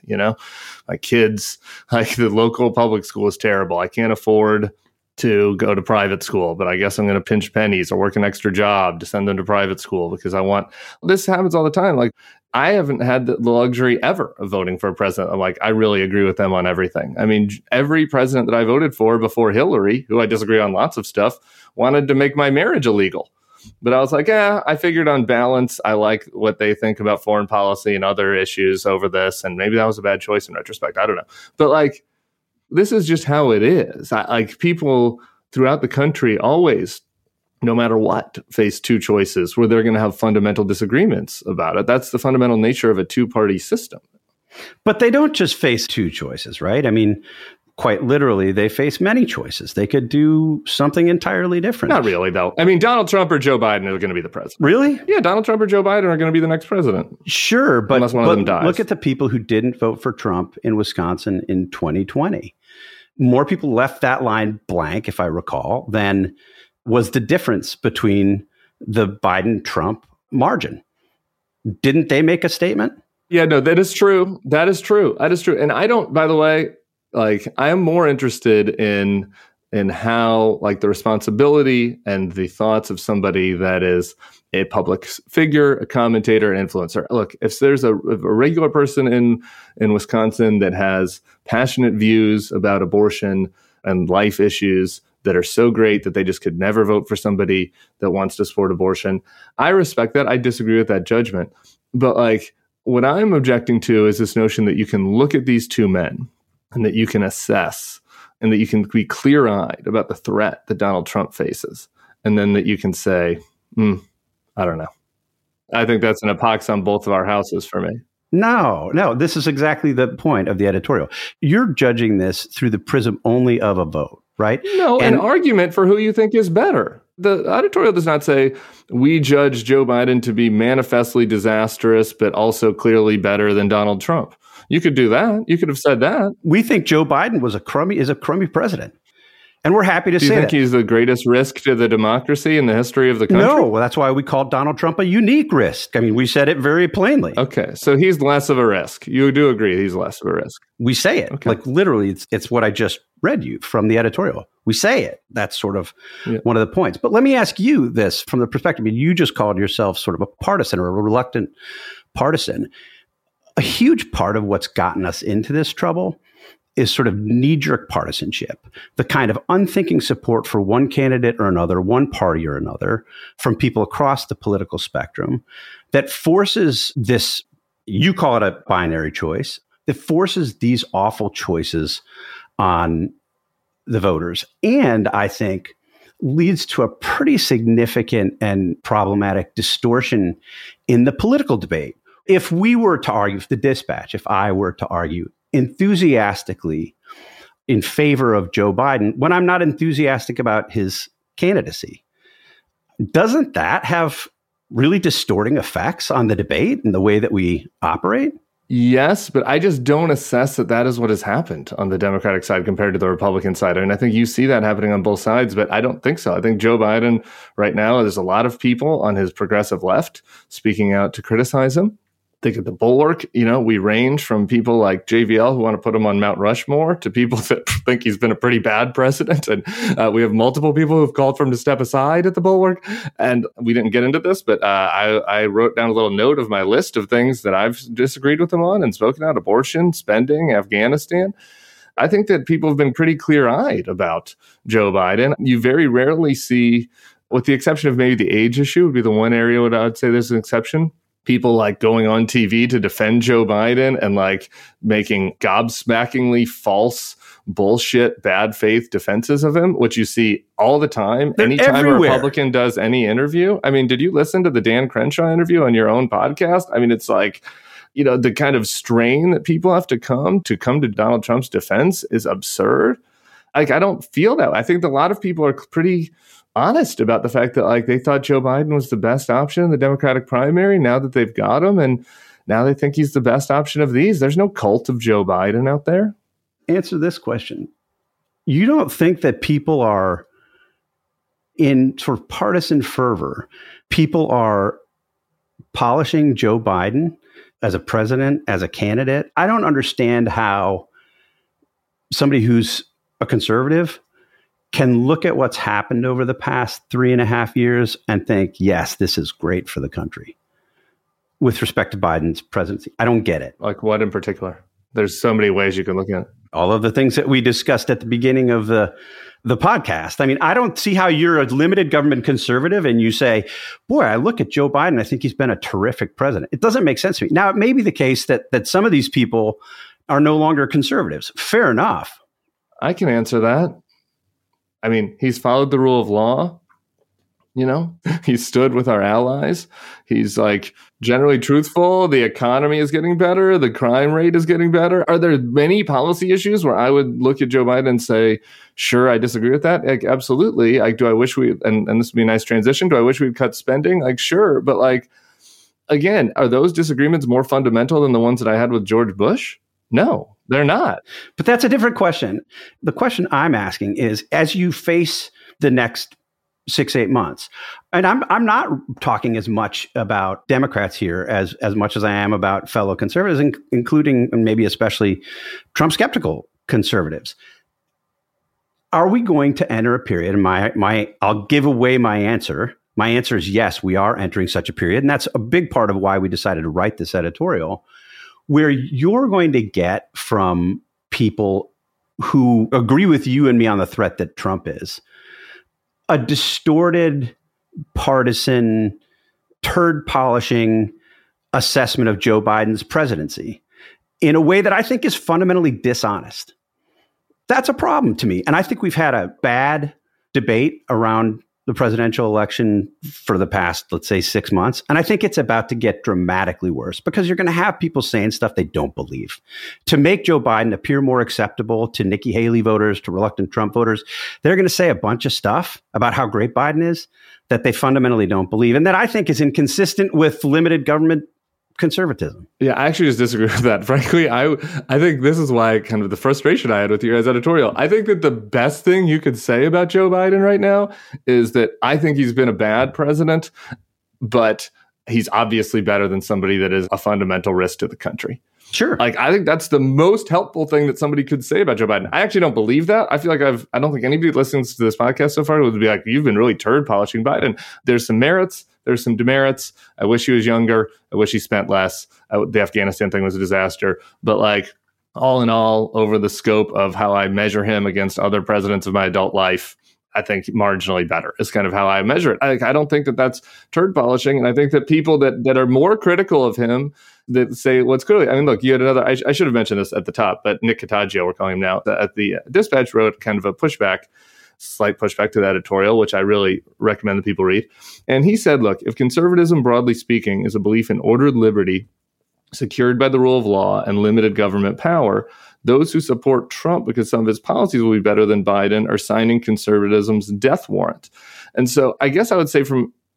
S1: My kids, the local public school is terrible. I can't afford to go to private school, but I guess I'm going to pinch pennies or work an extra job to send them to private school because this happens all the time. I haven't had the luxury ever of voting for a president. I really agree with them on everything. I mean, every president that I voted for before Hillary, who I disagree on lots of stuff, wanted to make my marriage illegal. But I was I figured on balance, I like what they think about foreign policy and other issues over this. And maybe that was a bad choice in retrospect. I don't know. But this is just how it is. People throughout the country always, no matter what, face two choices where they're going to have fundamental disagreements about it. That's the fundamental nature of a two-party system.
S2: But they don't just face two choices, right? I mean, quite literally, they face many choices. They could do something entirely different.
S1: Not really, though. I mean, Donald Trump or Joe Biden are going to be the president.
S2: Really?
S1: Yeah, Donald Trump or Joe Biden are going to be the next president.
S2: Sure, but,
S1: unless one of them dies.
S2: Look at the people who didn't vote for Trump in Wisconsin in 2020. More people left that line blank, if I recall, than was the difference between the Biden-Trump margin. Didn't they make a statement?
S1: Yeah, no, that is true. That is true. And I don't, by the way, I am more interested in how the responsibility and the thoughts of somebody that is a public figure, a commentator, an influencer. Look, if there's a regular person in Wisconsin that has passionate views about abortion and life issues that are so great that they just could never vote for somebody that wants to support abortion, I respect that. I disagree with that judgment. But what I'm objecting to is this notion that you can look at these two men and that you can assess and that you can be clear-eyed about the threat that Donald Trump faces. And then that you can say, I don't know. I think that's an epoch on both of our houses for me.
S2: No, this is exactly the point of the editorial. You're judging this through the prism only of a vote, right?
S1: No, an argument for who you think is better. The editorial does not say we judge Joe Biden to be manifestly disastrous, but also clearly better than Donald Trump. You could do that. You could have said that.
S2: We think Joe Biden is a crummy president. And we're happy to say that.
S1: Do you think he's the greatest risk to the democracy in the history of the country?
S2: No, well, that's why we called Donald Trump a unique risk. I mean, we said it very plainly.
S1: Okay, so he's less of a risk. You do agree he's less of a risk.
S2: We say it. Okay. Literally, it's what I just read you from the editorial. We say it. That's sort of one of the points. But let me ask you this from the perspective, you just called yourself sort of a partisan or a reluctant partisan. A huge part of what's gotten us into this trouble is sort of knee-jerk partisanship, the kind of unthinking support for one candidate or another, one party or another, from people across the political spectrum that forces this, you call it a binary choice, that forces these awful choices on the voters. And I think leads to a pretty significant and problematic distortion in the political debate. If we were to argue, if I were to argue enthusiastically in favor of Joe Biden, when I'm not enthusiastic about his candidacy, doesn't that have really distorting effects on the debate and the way that we operate?
S1: Yes, but I just don't assess that is what has happened on the Democratic side compared to the Republican side. I mean, I think you see that happening on both sides, but I don't think so. I think Joe Biden right now, there's a lot of people on his progressive left speaking out to criticize him. Think of the Bulwark, we range from people like JVL who want to put him on Mount Rushmore to people that think he's been a pretty bad president. And we have multiple people who've called for him to step aside at the Bulwark. And we didn't get into this, but I wrote down a little note of my list of things that I've disagreed with him on and spoken out: abortion, spending, Afghanistan. I think that people have been pretty clear-eyed about Joe Biden. You very rarely see, with the exception of maybe the age issue would be the one area where I would say there's an exception, people like going on TV to defend Joe Biden and like making gobsmackingly false, bullshit, bad faith defenses of him, which you see all the time.
S2: They're
S1: anytime
S2: everywhere.
S1: A Republican does any interview. I mean, did you listen to the Dan Crenshaw interview on your own podcast? I mean, it's like, the kind of strain that people have to come to Donald Trump's defense is absurd. Like, I don't feel that. I think that a lot of people are pretty honest about the fact that like they thought Joe Biden was the best option in the Democratic primary. Now that they've got him, and now they think he's the best option of these. There's no cult of Joe Biden out there.
S2: Answer this question. You don't think that people are in sort of partisan fervor? People are polishing Joe Biden as a president, as a candidate. I don't understand how somebody who's a conservative can look at what's happened over the past 3.5 years and think, yes, this is great for the country with respect to Biden's presidency. I don't get it.
S1: Like what in particular? There's so many ways you can look at it.
S2: All of the things that we discussed at the beginning of the podcast. I mean, I don't see how you're a limited government conservative and you say, boy, I look at Joe Biden, I think he's been a terrific president. It doesn't make sense to me. Now, it may be the case that some of these people are no longer conservatives. Fair enough.
S1: I can answer that. I mean, he's followed the rule of law. He stood with our allies. He's like generally truthful. The economy is getting better. The crime rate is getting better. Are there many policy issues where I would look at Joe Biden and say, sure, I disagree with that? Like, absolutely. Like, do I wish and this would be a nice transition. Do I wish we'd cut spending? Like, sure. But like, again, are those disagreements more fundamental than the ones that I had with George Bush? No, they're not.
S2: But that's a different question. The question I'm asking is, as you face the next 6-8 months, and I'm not talking as much about Democrats here as much as I am about fellow conservatives, including and maybe especially Trump skeptical conservatives. Are we going to enter a period? And I'll give away my answer. My answer is yes, we are entering such a period, and that's a big part of why we decided to write this editorial, where you're going to get from people who agree with you and me on the threat that Trump is a distorted, partisan, turd-polishing assessment of Joe Biden's presidency in a way that I think is fundamentally dishonest. That's a problem to me. And I think we've had a bad debate around the presidential election for the past, let's say, 6 months. And I think it's about to get dramatically worse because you're going to have people saying stuff they don't believe. To make Joe Biden appear more acceptable to Nikki Haley voters, to reluctant Trump voters, they're going to say a bunch of stuff about how great Biden is that they fundamentally don't believe. And that I think is inconsistent with limited government conservatism.
S1: Yeah, I actually just disagree with that. Frankly, I think this is why kind of the frustration I had with your guys' editorial. I think that the best thing you could say about Joe Biden right now is that I think he's been a bad president, but he's obviously better than somebody that is a fundamental risk to the country.
S2: Sure.
S1: Like, I think that's the most helpful thing that somebody could say about Joe Biden. I actually don't believe that. I feel like I don't think anybody that listens to this podcast so far would be like, you've been really turd polishing Biden. There's some merits. There's some demerits. I wish he was younger. I wish he spent less. The Afghanistan thing was a disaster. But like, all in all, over the scope of how I measure him against other presidents of my adult life, I think marginally better is kind of how I measure it. I don't think that that's turd polishing. And I think that people that are more critical of him that say what's clearly, I mean, look, you had another, I should have mentioned this at the top, but Nick Cottagio, we're calling him now, at the Dispatch wrote kind of a slight pushback to the editorial, which I really recommend that people read. And he said, look, if conservatism, broadly speaking, is a belief in ordered liberty, secured by the rule of law and limited government power, those who support Trump because some of his policies will be better than Biden are signing conservatism's death warrant. And so I guess I would say from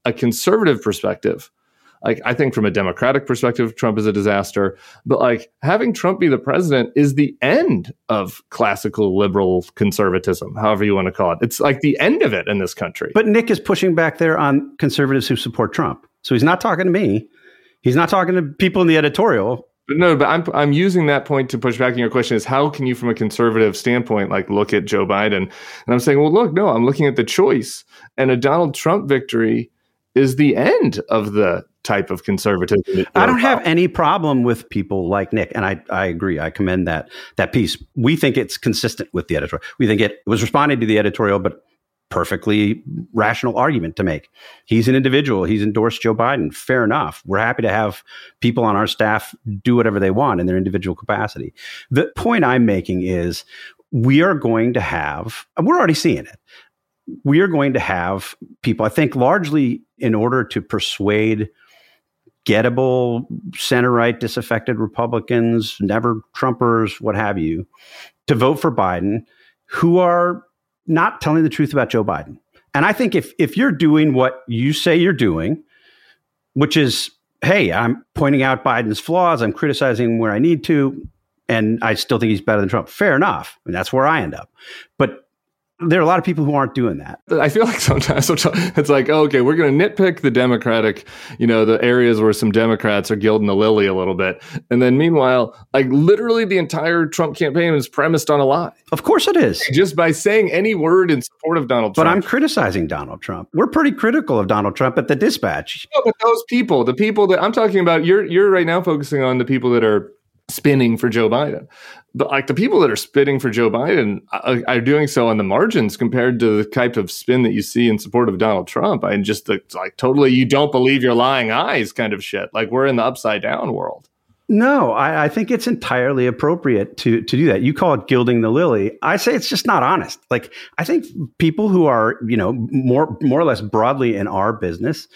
S1: a conservative perspective, like I think from a Democratic perspective, Trump is a disaster. But like having Trump be the president is the end of classical liberal conservatism, however you want to call it. It's like the end of it in this country.
S2: But Nick is pushing back there on conservatives who support Trump. So he's not talking to me. He's not talking to people in the editorial.
S1: But I'm using that point to push back on your question is how can you from a conservative standpoint like look at Joe Biden? And I'm saying, well, look, no, I'm looking at the choice. And a Donald Trump victory is the end of the type of conservatism.
S2: I don't have any problem with people like Nick. And I agree. I commend that piece. We think it's consistent with the editorial. We think it was responding to the editorial, but perfectly rational argument to make. He's an individual. He's endorsed Joe Biden. Fair enough. We're happy to have people on our staff do whatever they want in their individual capacity. The point I'm making is we're already seeing it. We are going to have people, I think, largely in order to persuade gettable center-right disaffected Republicans, never Trumpers, what have you, to vote for Biden, who are not telling the truth about Joe Biden. And I think if you're doing what you say you're doing, which is, hey, I'm pointing out Biden's flaws, I'm criticizing where I need to, and I still think he's better than Trump, fair enough. And that's where I end up. But there are a lot of people who aren't doing that.
S1: I feel like sometimes it's like, oh, okay, we're going to nitpick the Democratic, the areas where some Democrats are gilding the lily a little bit. And then meanwhile, like literally the entire Trump campaign is premised on a lie.
S2: Of course it is.
S1: Just by saying any word in support of Donald Trump.
S2: But I'm criticizing Donald Trump. We're pretty critical of Donald Trump at the Dispatch.
S1: No, but those people, the people that I'm talking about, you're right now focusing on the people that are spinning for Joe Biden. But like the people that are spinning for Joe Biden are doing so on the margins compared to the type of spin that you see in support of Donald Trump. And just like totally, you don't believe your lying eyes kind of shit. Like we're in the upside down world.
S2: No, I think it's entirely appropriate to do that. You call it gilding the lily. I say it's just not honest. Like I think people who are, more or less broadly in our business,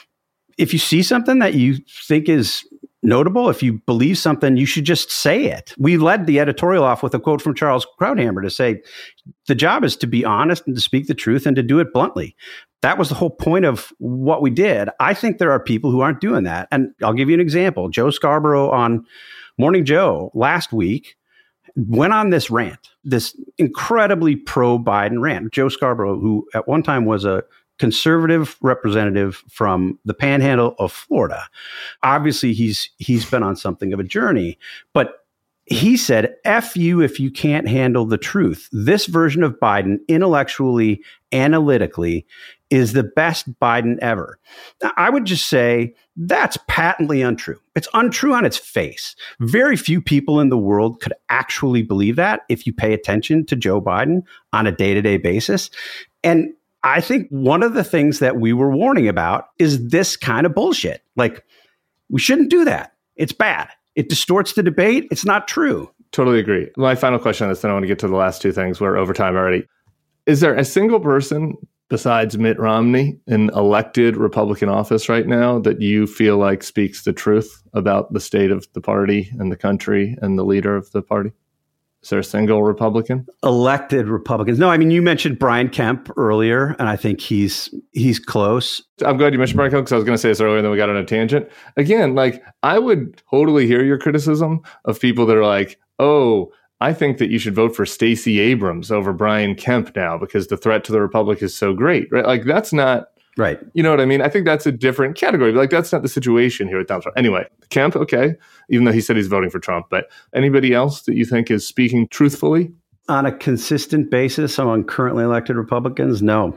S2: if you see something that you think is notable, if you believe something, you should just say it. We led the editorial off with a quote from Charles Krauthammer to say, the job is to be honest and to speak the truth and to do it bluntly. That was the whole point of what we did. I think there are people who aren't doing that. And I'll give you an example. Joe Scarborough on Morning Joe last week went on this rant, this incredibly pro-Biden rant. Joe Scarborough, who at one time was a conservative representative from the panhandle of Florida. Obviously, he's been on something of a journey, but he said, F you if you can't handle the truth. This version of Biden, intellectually, analytically, is the best Biden ever. Now, I would just say that's patently untrue. It's untrue on its face. Very few people in the world could actually believe that if you pay attention to Joe Biden on a day-to-day basis. And I think one of the things that we were warning about is this kind of bullshit. Like, we shouldn't do that. It's bad. It distorts the debate. It's not true.
S1: Totally agree. My final question on this, then I want to get to the last two things. We're over time already. Is there a single person besides Mitt Romney in elected Republican office right now that you feel like speaks the truth about the state of the party and the country and the leader of the party? Is there a single Republican?
S2: Elected Republicans. No, I mean, you mentioned Brian Kemp earlier, and I think he's close.
S1: I'm glad you mentioned Brian Kemp because I was going to say this earlier and then we got on a tangent. Again, like I would totally hear your criticism of people that are like, oh, I think that you should vote for Stacey Abrams over Brian Kemp now because the threat to the Republic is so great, right? Like that's not
S2: right.
S1: You know what I mean? I think that's a different category. Like that's not the situation here with Donald Trump. Anyway, Kemp, okay, even though he said he's voting for Trump. But anybody else that you think is speaking truthfully?
S2: On a consistent basis among currently elected Republicans? No,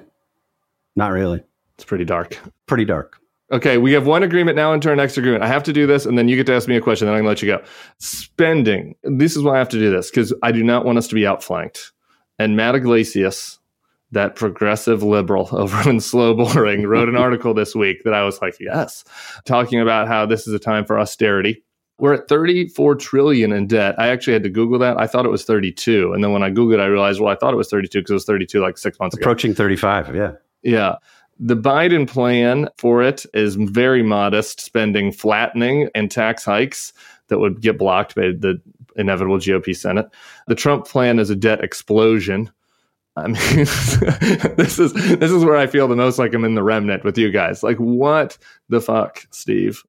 S2: not really.
S1: It's pretty dark.
S2: Pretty dark.
S1: Okay, we have one agreement now into our next agreement. I have to do this, and then you get to ask me a question, then I'm going to let you go. Spending. This is why I have to do this, because I do not want us to be outflanked. And Matt Iglesias, that progressive liberal over in Slow Boring, wrote an article this week that I was like, yes, talking about how this is a time for austerity. We're at $34 trillion in debt. I actually had to Google that. I thought it was 32. And then when I Googled it, I realized, well, I thought it was 32 because it was 32 like 6 months ago.
S2: Approaching 35, yeah.
S1: Yeah. The Biden plan for it is very modest spending, flattening, and tax hikes that would get blocked by the inevitable GOP Senate. The Trump plan is a debt explosion. I mean, this is where I feel the most like I'm in the remnant with you guys. Like, what the fuck, Steve?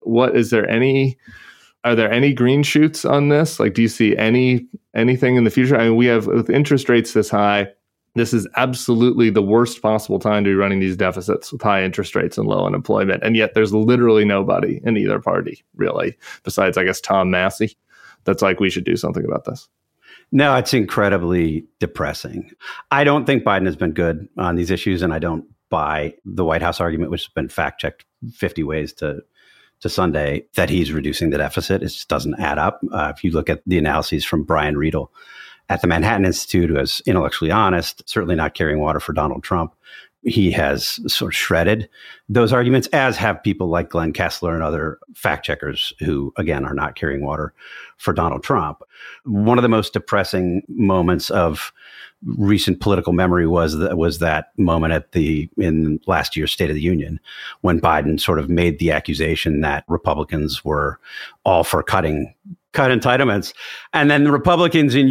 S1: Are there any green shoots on this? Like, do you see anything in the future? I mean, we have, with interest rates this high, this is absolutely the worst possible time to be running these deficits with high interest rates and low unemployment. And yet there's literally nobody in either party, really, besides, I guess, Tom Massey, that's like, we should do something about this.
S2: No, it's incredibly depressing. I don't think Biden has been good on these issues, and I don't buy the White House argument, which has been fact-checked 50 ways to Sunday, that he's reducing the deficit. It just doesn't add up. If you look at the analyses from Brian Riedel at the Manhattan Institute, who is intellectually honest, certainly not carrying water for Donald Trump, he has sort of shredded those arguments, as have people like Glenn Kessler and other fact checkers who, again, are not carrying water for Donald Trump. One of the most depressing moments of recent political memory was that moment in last year's State of the Union, when Biden sort of made the accusation that Republicans were all for cut entitlements. And then the Republicans in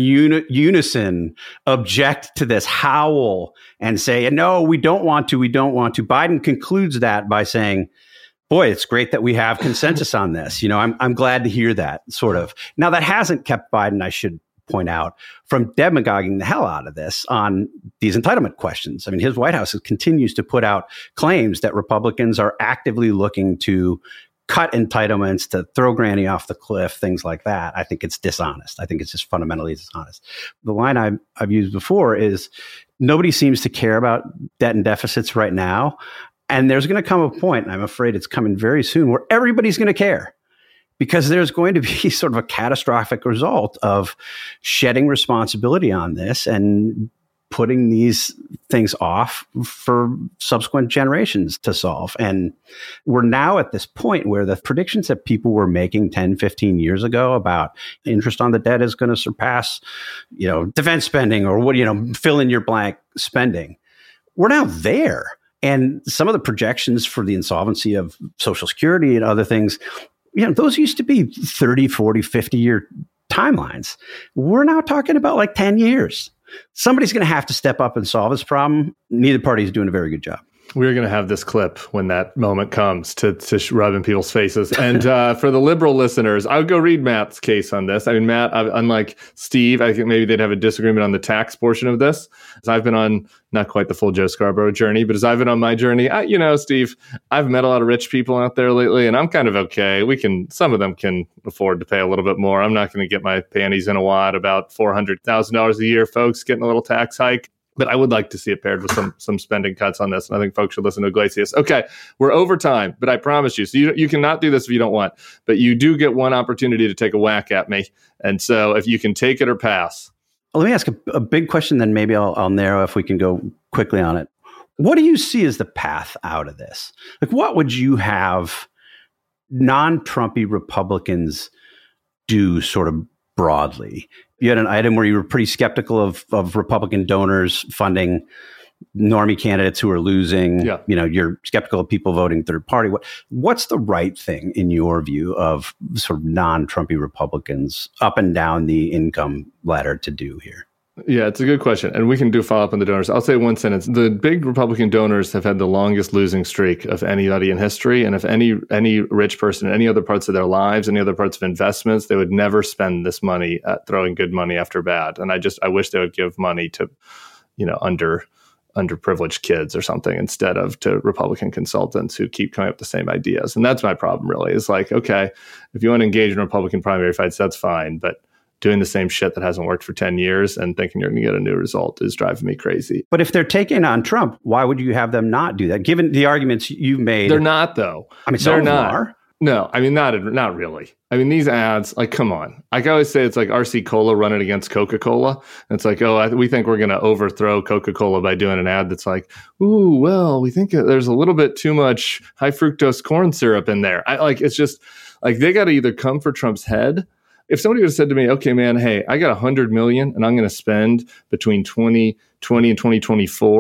S2: unison object to this, howl and say, no, we don't want to. Biden concludes that by saying, boy, it's great that we have consensus on this. I'm glad to hear that, sort of. Now, that hasn't kept Biden, I should point out, from demagoguing the hell out of this on these entitlement questions. I mean, his White House continues to put out claims that Republicans are actively looking to cut entitlements, to throw Granny off the cliff, things like that. I think it's dishonest. I think it's just fundamentally dishonest. The line I've used before is, nobody seems to care about debt and deficits right now. And there's going to come a point, and I'm afraid it's coming very soon, where everybody's going to care, because there's going to be sort of a catastrophic result of shedding responsibility on this and putting these things off for subsequent generations to solve. And we're now at this point where the predictions that people were making 10, 15 years ago about interest on the debt is going to surpass, defense spending or fill in your blank spending, we're now there. And some of the projections for the insolvency of Social Security and other things, those used to be 30, 40, 50-year timelines. We're now talking about like 10 years. Somebody's going to have to step up and solve this problem. Neither party is doing a very good job.
S1: We're going to have this clip when that moment comes to rub in people's faces. And for the liberal listeners, I would go read Matt's case on this. I mean, Matt, unlike Steve, I think maybe they'd have a disagreement on the tax portion of this. As I've been on not quite the full Joe Scarborough journey, but as I've been on my journey, Steve, I've met a lot of rich people out there lately, and I'm kind of okay. Some of them can afford to pay a little bit more. I'm not going to get my panties in a wad about $400,000 a year, folks, getting a little tax hike. But I would like to see it paired with some spending cuts on this. And I think folks should listen to Iglesias. Okay, we're over time, but I promise you. So you cannot do this if you don't want. But you do get one opportunity to take a whack at me. And so if you can take it or pass.
S2: Well, let me ask a big question, then maybe I'll narrow if we can go quickly on it. What do you see as the path out of this? Like, what would you have non-Trumpy Republicans do sort of broadly? You had an item where you were pretty skeptical of Republican donors funding normie candidates who are losing. Yeah. You're skeptical of people voting third party. What's the right thing, in your view, of sort of non-Trumpy Republicans up and down the income ladder to do here?
S1: Yeah, it's a good question. And we can do follow up on the donors. I'll say one sentence. The big Republican donors have had the longest losing streak of anybody in history. And if any rich person in any other parts of their lives, any other parts of investments, they would never spend this money at throwing good money after bad. And I wish they would give money to, underprivileged kids or something instead of to Republican consultants who keep coming up with the same ideas. And that's my problem, really, is like, okay, if you want to engage in Republican primary fights, that's fine. But doing the same shit that hasn't worked for 10 years and thinking you're going to get a new result is driving me crazy.
S2: But if they're taking on Trump, why would you have them not do that? Given the arguments you've made.
S1: They're not, though.
S2: I mean, they're not. Are.
S1: No, I mean, not really. I mean, these ads, like, come on. I always say it's like RC Cola running against Coca-Cola. It's like, we think we're going to overthrow Coca-Cola by doing an ad that's like, ooh, well, we think there's a little bit too much high fructose corn syrup in there. It's just like they got to either come for Trump's head. If somebody would have said to me, okay, man, hey, I got $100 million and I'm going to spend between 2020 and 2024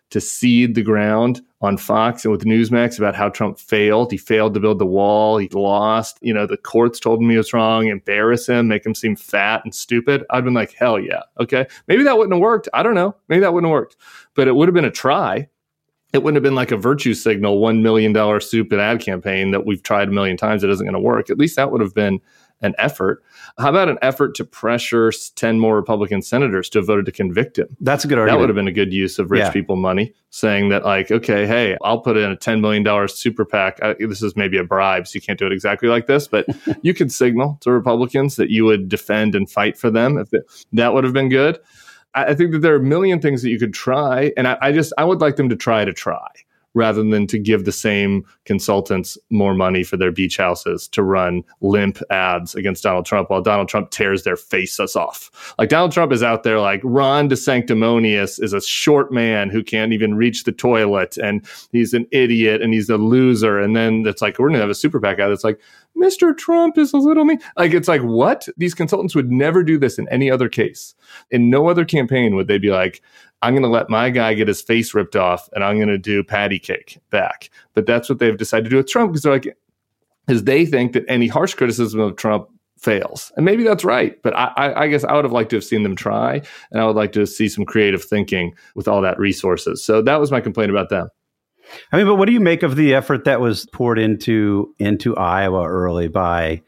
S1: to seed the ground on Fox and with Newsmax about how Trump failed. He failed to build the wall. He lost. The courts told him he was wrong, embarrass him, make him seem fat and stupid. I'd been like, hell yeah. Okay. Maybe that wouldn't have worked. I don't know. Maybe that wouldn't have worked, but it would have been a try. It wouldn't have been like a virtue signal, $1 million stupid ad campaign that we've tried a million times that isn't going to work. At least that would have been an effort. How about an effort to pressure 10 more Republican senators to have voted to convict him?
S2: That's a good argument.
S1: That would have been a good use of rich people money, saying that like, okay, hey, I'll put in a $10 million super PAC. This is maybe a bribe, so you can't do it exactly like this, but you could signal to Republicans that you would defend and fight for them. That would have been good. I think that there are a million things that you could try, and I would like them to try rather than to give the same consultants more money for their beach houses to run limp ads against Donald Trump while Donald Trump tears their faces off. Like Donald Trump is out there like Ron DeSanctimonious is a short man who can't even reach the toilet and he's an idiot and he's a loser. And then it's like, we're going to have a super PAC ad that's like, Mr. Trump is a little mean. Like, it's like, what? These consultants would never do this in any other case. In no other campaign would they be like, I'm going to let my guy get his face ripped off and I'm going to do patty cake back. But that's what they've decided to do with Trump because they're like, because they think that any harsh criticism of Trump fails. And maybe that's right. But I guess I would have liked to have seen them try. And I would like to see some creative thinking with all that resources. So that was my complaint about them.
S2: I mean, but what do you make of the effort that was poured into Iowa early by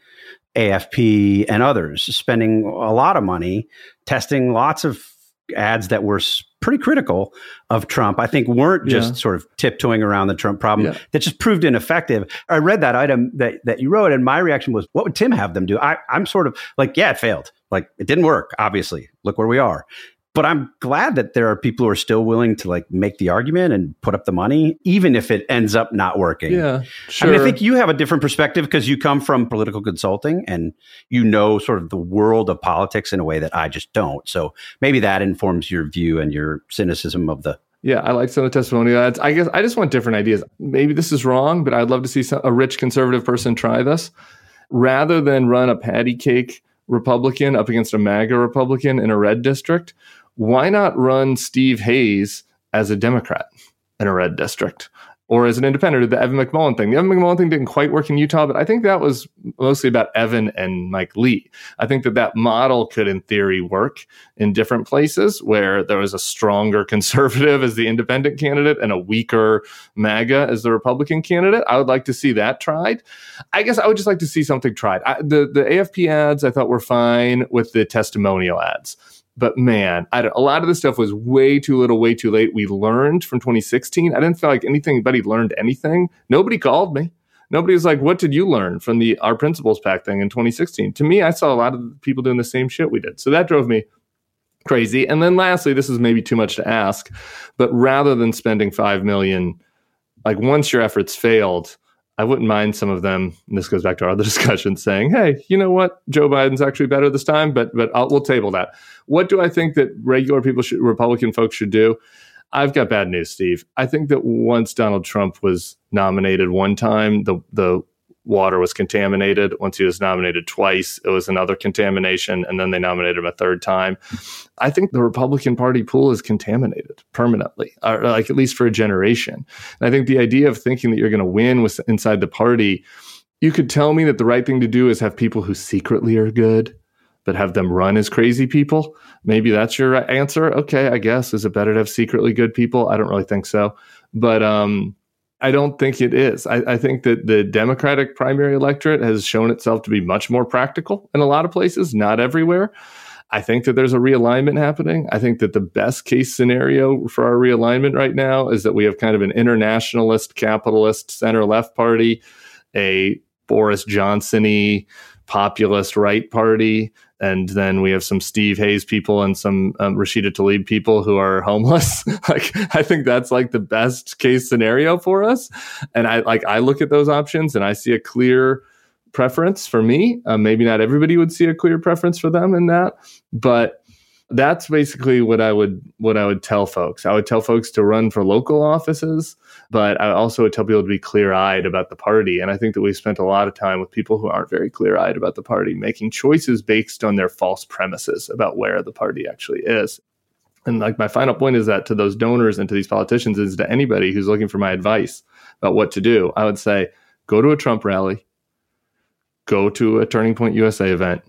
S2: AFP and others, spending a lot of money, testing lots of ads that were pretty critical of Trump, I think weren't just sort of tiptoeing around the Trump problem, that just proved ineffective. I read that item that you wrote, and my reaction was, what would Tim have them do? I'm sort of like, yeah, it failed. Like, it didn't work, obviously. Look where we are. But I'm glad that there are people who are still willing to like make the argument and put up the money, even if it ends up not working.
S1: Yeah, sure.
S2: I mean, I think you have a different perspective because you come from political consulting and you know sort of the world of politics in a way that I just don't. So maybe that informs your view and your cynicism of the.
S1: Yeah, I like some of the testimonial ads. I guess I just want different ideas. Maybe this is wrong, but I'd love to see a rich conservative person try this rather than run a patty cake Republican up against a MAGA Republican in a red district. Why not run Steve Hayes as a Democrat in a red district or as an independent, or the Evan McMullin thing? The Evan McMullin thing didn't quite work in Utah, but I think that was mostly about Evan and Mike Lee. I think that model could, in theory, work in different places where there was a stronger conservative as the independent candidate and a weaker MAGA as the Republican candidate. I would like to see that tried. I guess I would just like to see something tried. The AFP ads I thought were fine with the testimonial ads. But man, a lot of this stuff was way too little, way too late. We learned from 2016. I didn't feel like anybody learned anything. Nobody called me. Nobody was like, what did you learn from our Principles PAC thing in 2016? To me, I saw a lot of people doing the same shit we did. So that drove me crazy. And then lastly, this is maybe too much to ask, but rather than spending $5 million, like once your efforts failed, I wouldn't mind some of them, and this goes back to our other discussion, saying, hey, you know what? Joe Biden's actually better this time, but we'll table that. What do I think that regular people Republican folks should do? I've got bad news, Steve. I think that once Donald Trump was nominated one time, the water was contaminated. Once he was nominated twice, it was another contamination, and then they nominated him a third time. I think the Republican Party pool is contaminated permanently, or like at least for a generation. And I think the idea of thinking that you're going to win inside the party, you could tell me that the right thing to do is have people who secretly are good, but have them run as crazy people. Maybe that's your answer. Okay, I guess. Is it better to have secretly good people? I don't really think so. But I don't think it is. I think that the Democratic primary electorate has shown itself to be much more practical in a lot of places, not everywhere. I think that there's a realignment happening. I think that the best case scenario for our realignment right now is that we have kind of an internationalist, capitalist, center-left party, a Boris Johnson-y populist right party, and then we have some Steve Hayes people and some Rashida Tlaib people who are homeless. Like, I think that's like the best case scenario for us. And I look at those options and I see a clear preference for me. Maybe not everybody would see a clear preference for them in that, but that's basically what I would tell folks. I would tell folks to run for local offices, but I also would tell people to be clear-eyed about the party. And I think that we've spent a lot of time with people who aren't very clear-eyed about the party, making choices based on their false premises about where the party actually is. And like my final point is that to those donors and to these politicians is to anybody who's looking for my advice about what to do, I would say, go to a Trump rally, go to a Turning Point USA event,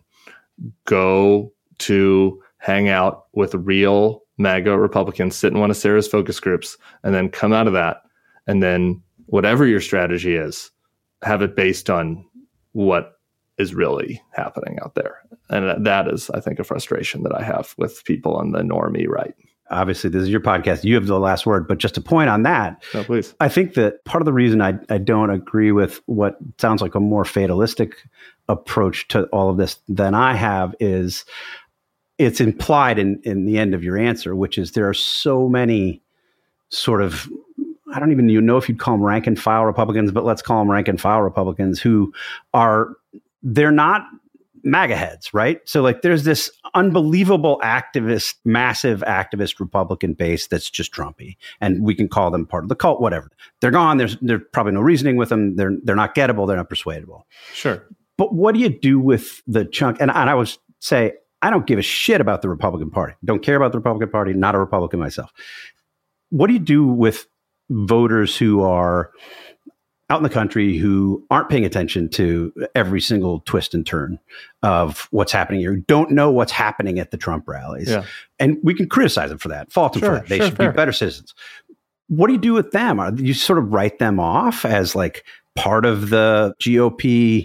S1: go to hang out with real MAGA Republicans, sit in one of Sarah's focus groups, and then come out of that. And then whatever your strategy is, have it based on what is really happening out there. And that is, I think, a frustration that I have with people on the normie right.
S2: Obviously, this is your podcast. You have the last word. But just a point on that,
S1: no, please.
S2: I think that part of the reason I don't agree with what sounds like a more fatalistic approach to all of this than I have is it's implied in the end of your answer, which is there are so many sort of, I don't even know if you'd call them rank and file Republicans, but let's call them rank and file Republicans who they're not MAGA heads, right? So like there's this unbelievable activist, massive activist Republican base that's just Trumpy. And we can call them part of the cult, whatever. They're gone. There's probably no reasoning with them. They're not gettable. They're not persuadable.
S1: Sure.
S2: But what do you do with the chunk? And I would say, I don't give a shit about the Republican Party. Don't care about the Republican Party. Not a Republican myself. What do you do with voters who are out in the country who aren't paying attention to every single twist and turn of what's happening here, who don't know what's happening at the Trump rallies? Yeah. And we can criticize them for that, fault them for that. They should be better citizens. What do you do with them? Do you sort of write them off as like part of the GOP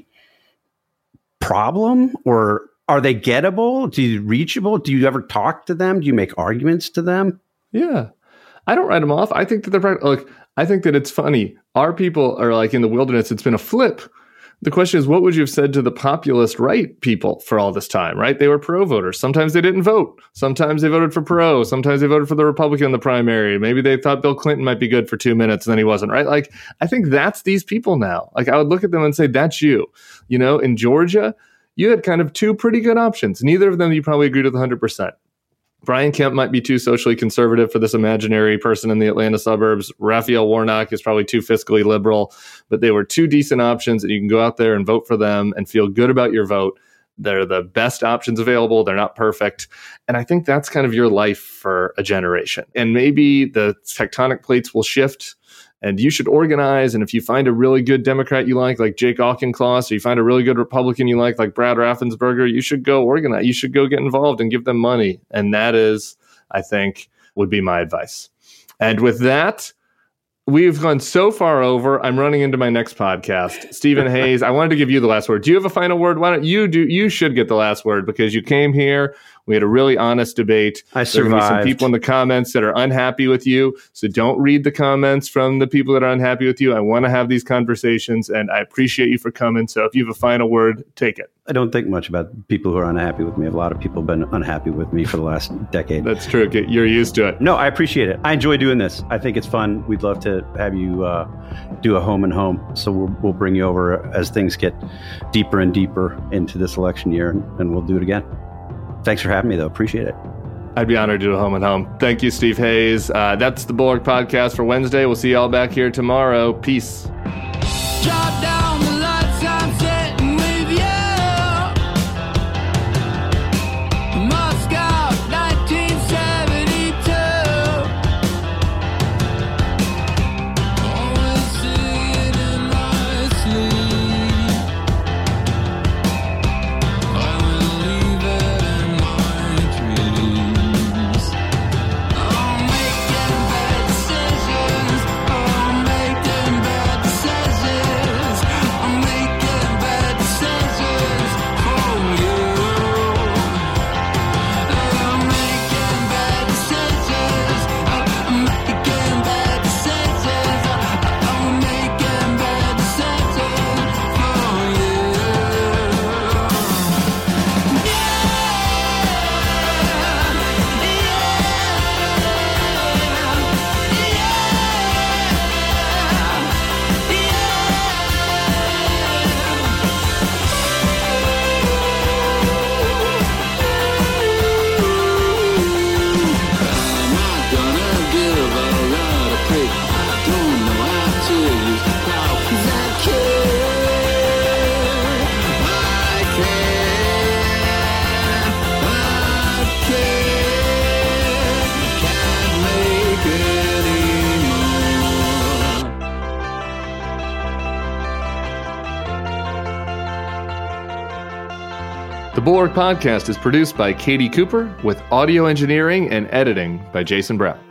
S2: problem, or are they gettable? Do you reachable? Do you ever talk to them? Do you make arguments to them?
S1: Yeah. I don't write them off. I think that look, I think that it's funny. Our people are like in the wilderness. It's been a flip. The question is, what would you have said to the populist right people for all this time, right? They were pro voters. Sometimes they didn't vote. Sometimes they voted for pro. Sometimes they voted for the Republican in the primary. Maybe they thought Bill Clinton might be good for 2 minutes and then he wasn't, right? Like, I think that's these people now. Like, I would look at them and say, that's you. You know, in Georgia, you had kind of two pretty good options. Neither of them you probably agreed with 100%. Brian Kemp might be too socially conservative for this imaginary person in the Atlanta suburbs. Raphael Warnock is probably too fiscally liberal, but they were two decent options and you can go out there and vote for them and feel good about your vote. They're the best options available. They're not perfect. And I think that's kind of your life for a generation. And maybe the tectonic plates will shift and you should organize. And if you find a really good Democrat you like Jake Auchincloss, or you find a really good Republican you like Brad Raffensperger, you should go organize. You should go get involved and give them money. And that is, I think, would be my advice. And with that, we've gone so far over. I'm running into my next podcast. Stephen Hayes, I wanted to give you the last word. Do you have a final word? Why don't you do? You should get the last word because you came here. We had a really honest debate.
S2: I survived.
S1: There are some people in the comments that are unhappy with you. So don't read the comments from the people that are unhappy with you. I want to have these conversations and I appreciate you for coming. So if you have a final word, take it.
S2: I don't think much about people who are unhappy with me. A lot of people have been unhappy with me for the last decade.
S1: That's true. You're used to it.
S2: No, I appreciate it. I enjoy doing this. I think it's fun. We'd love to have you do a home and home. So we'll bring you over as things get deeper and deeper into this election year, and we'll do it again. Thanks for having me, though. Appreciate it.
S1: I'd be honored to do a home and home. Thank you, Steve Hayes. That's the Bulwark Podcast for Wednesday. We'll see you all back here tomorrow. Peace. Drop down the lights, I'm sitting with you. Moscow, 1972. Always singing in my sleep. I will leave it in my dreams. I'll make them bad decisions. I'll make them bad decisions. Bulwark Podcast is produced by Katie Cooper with audio engineering and editing by Jason Brown.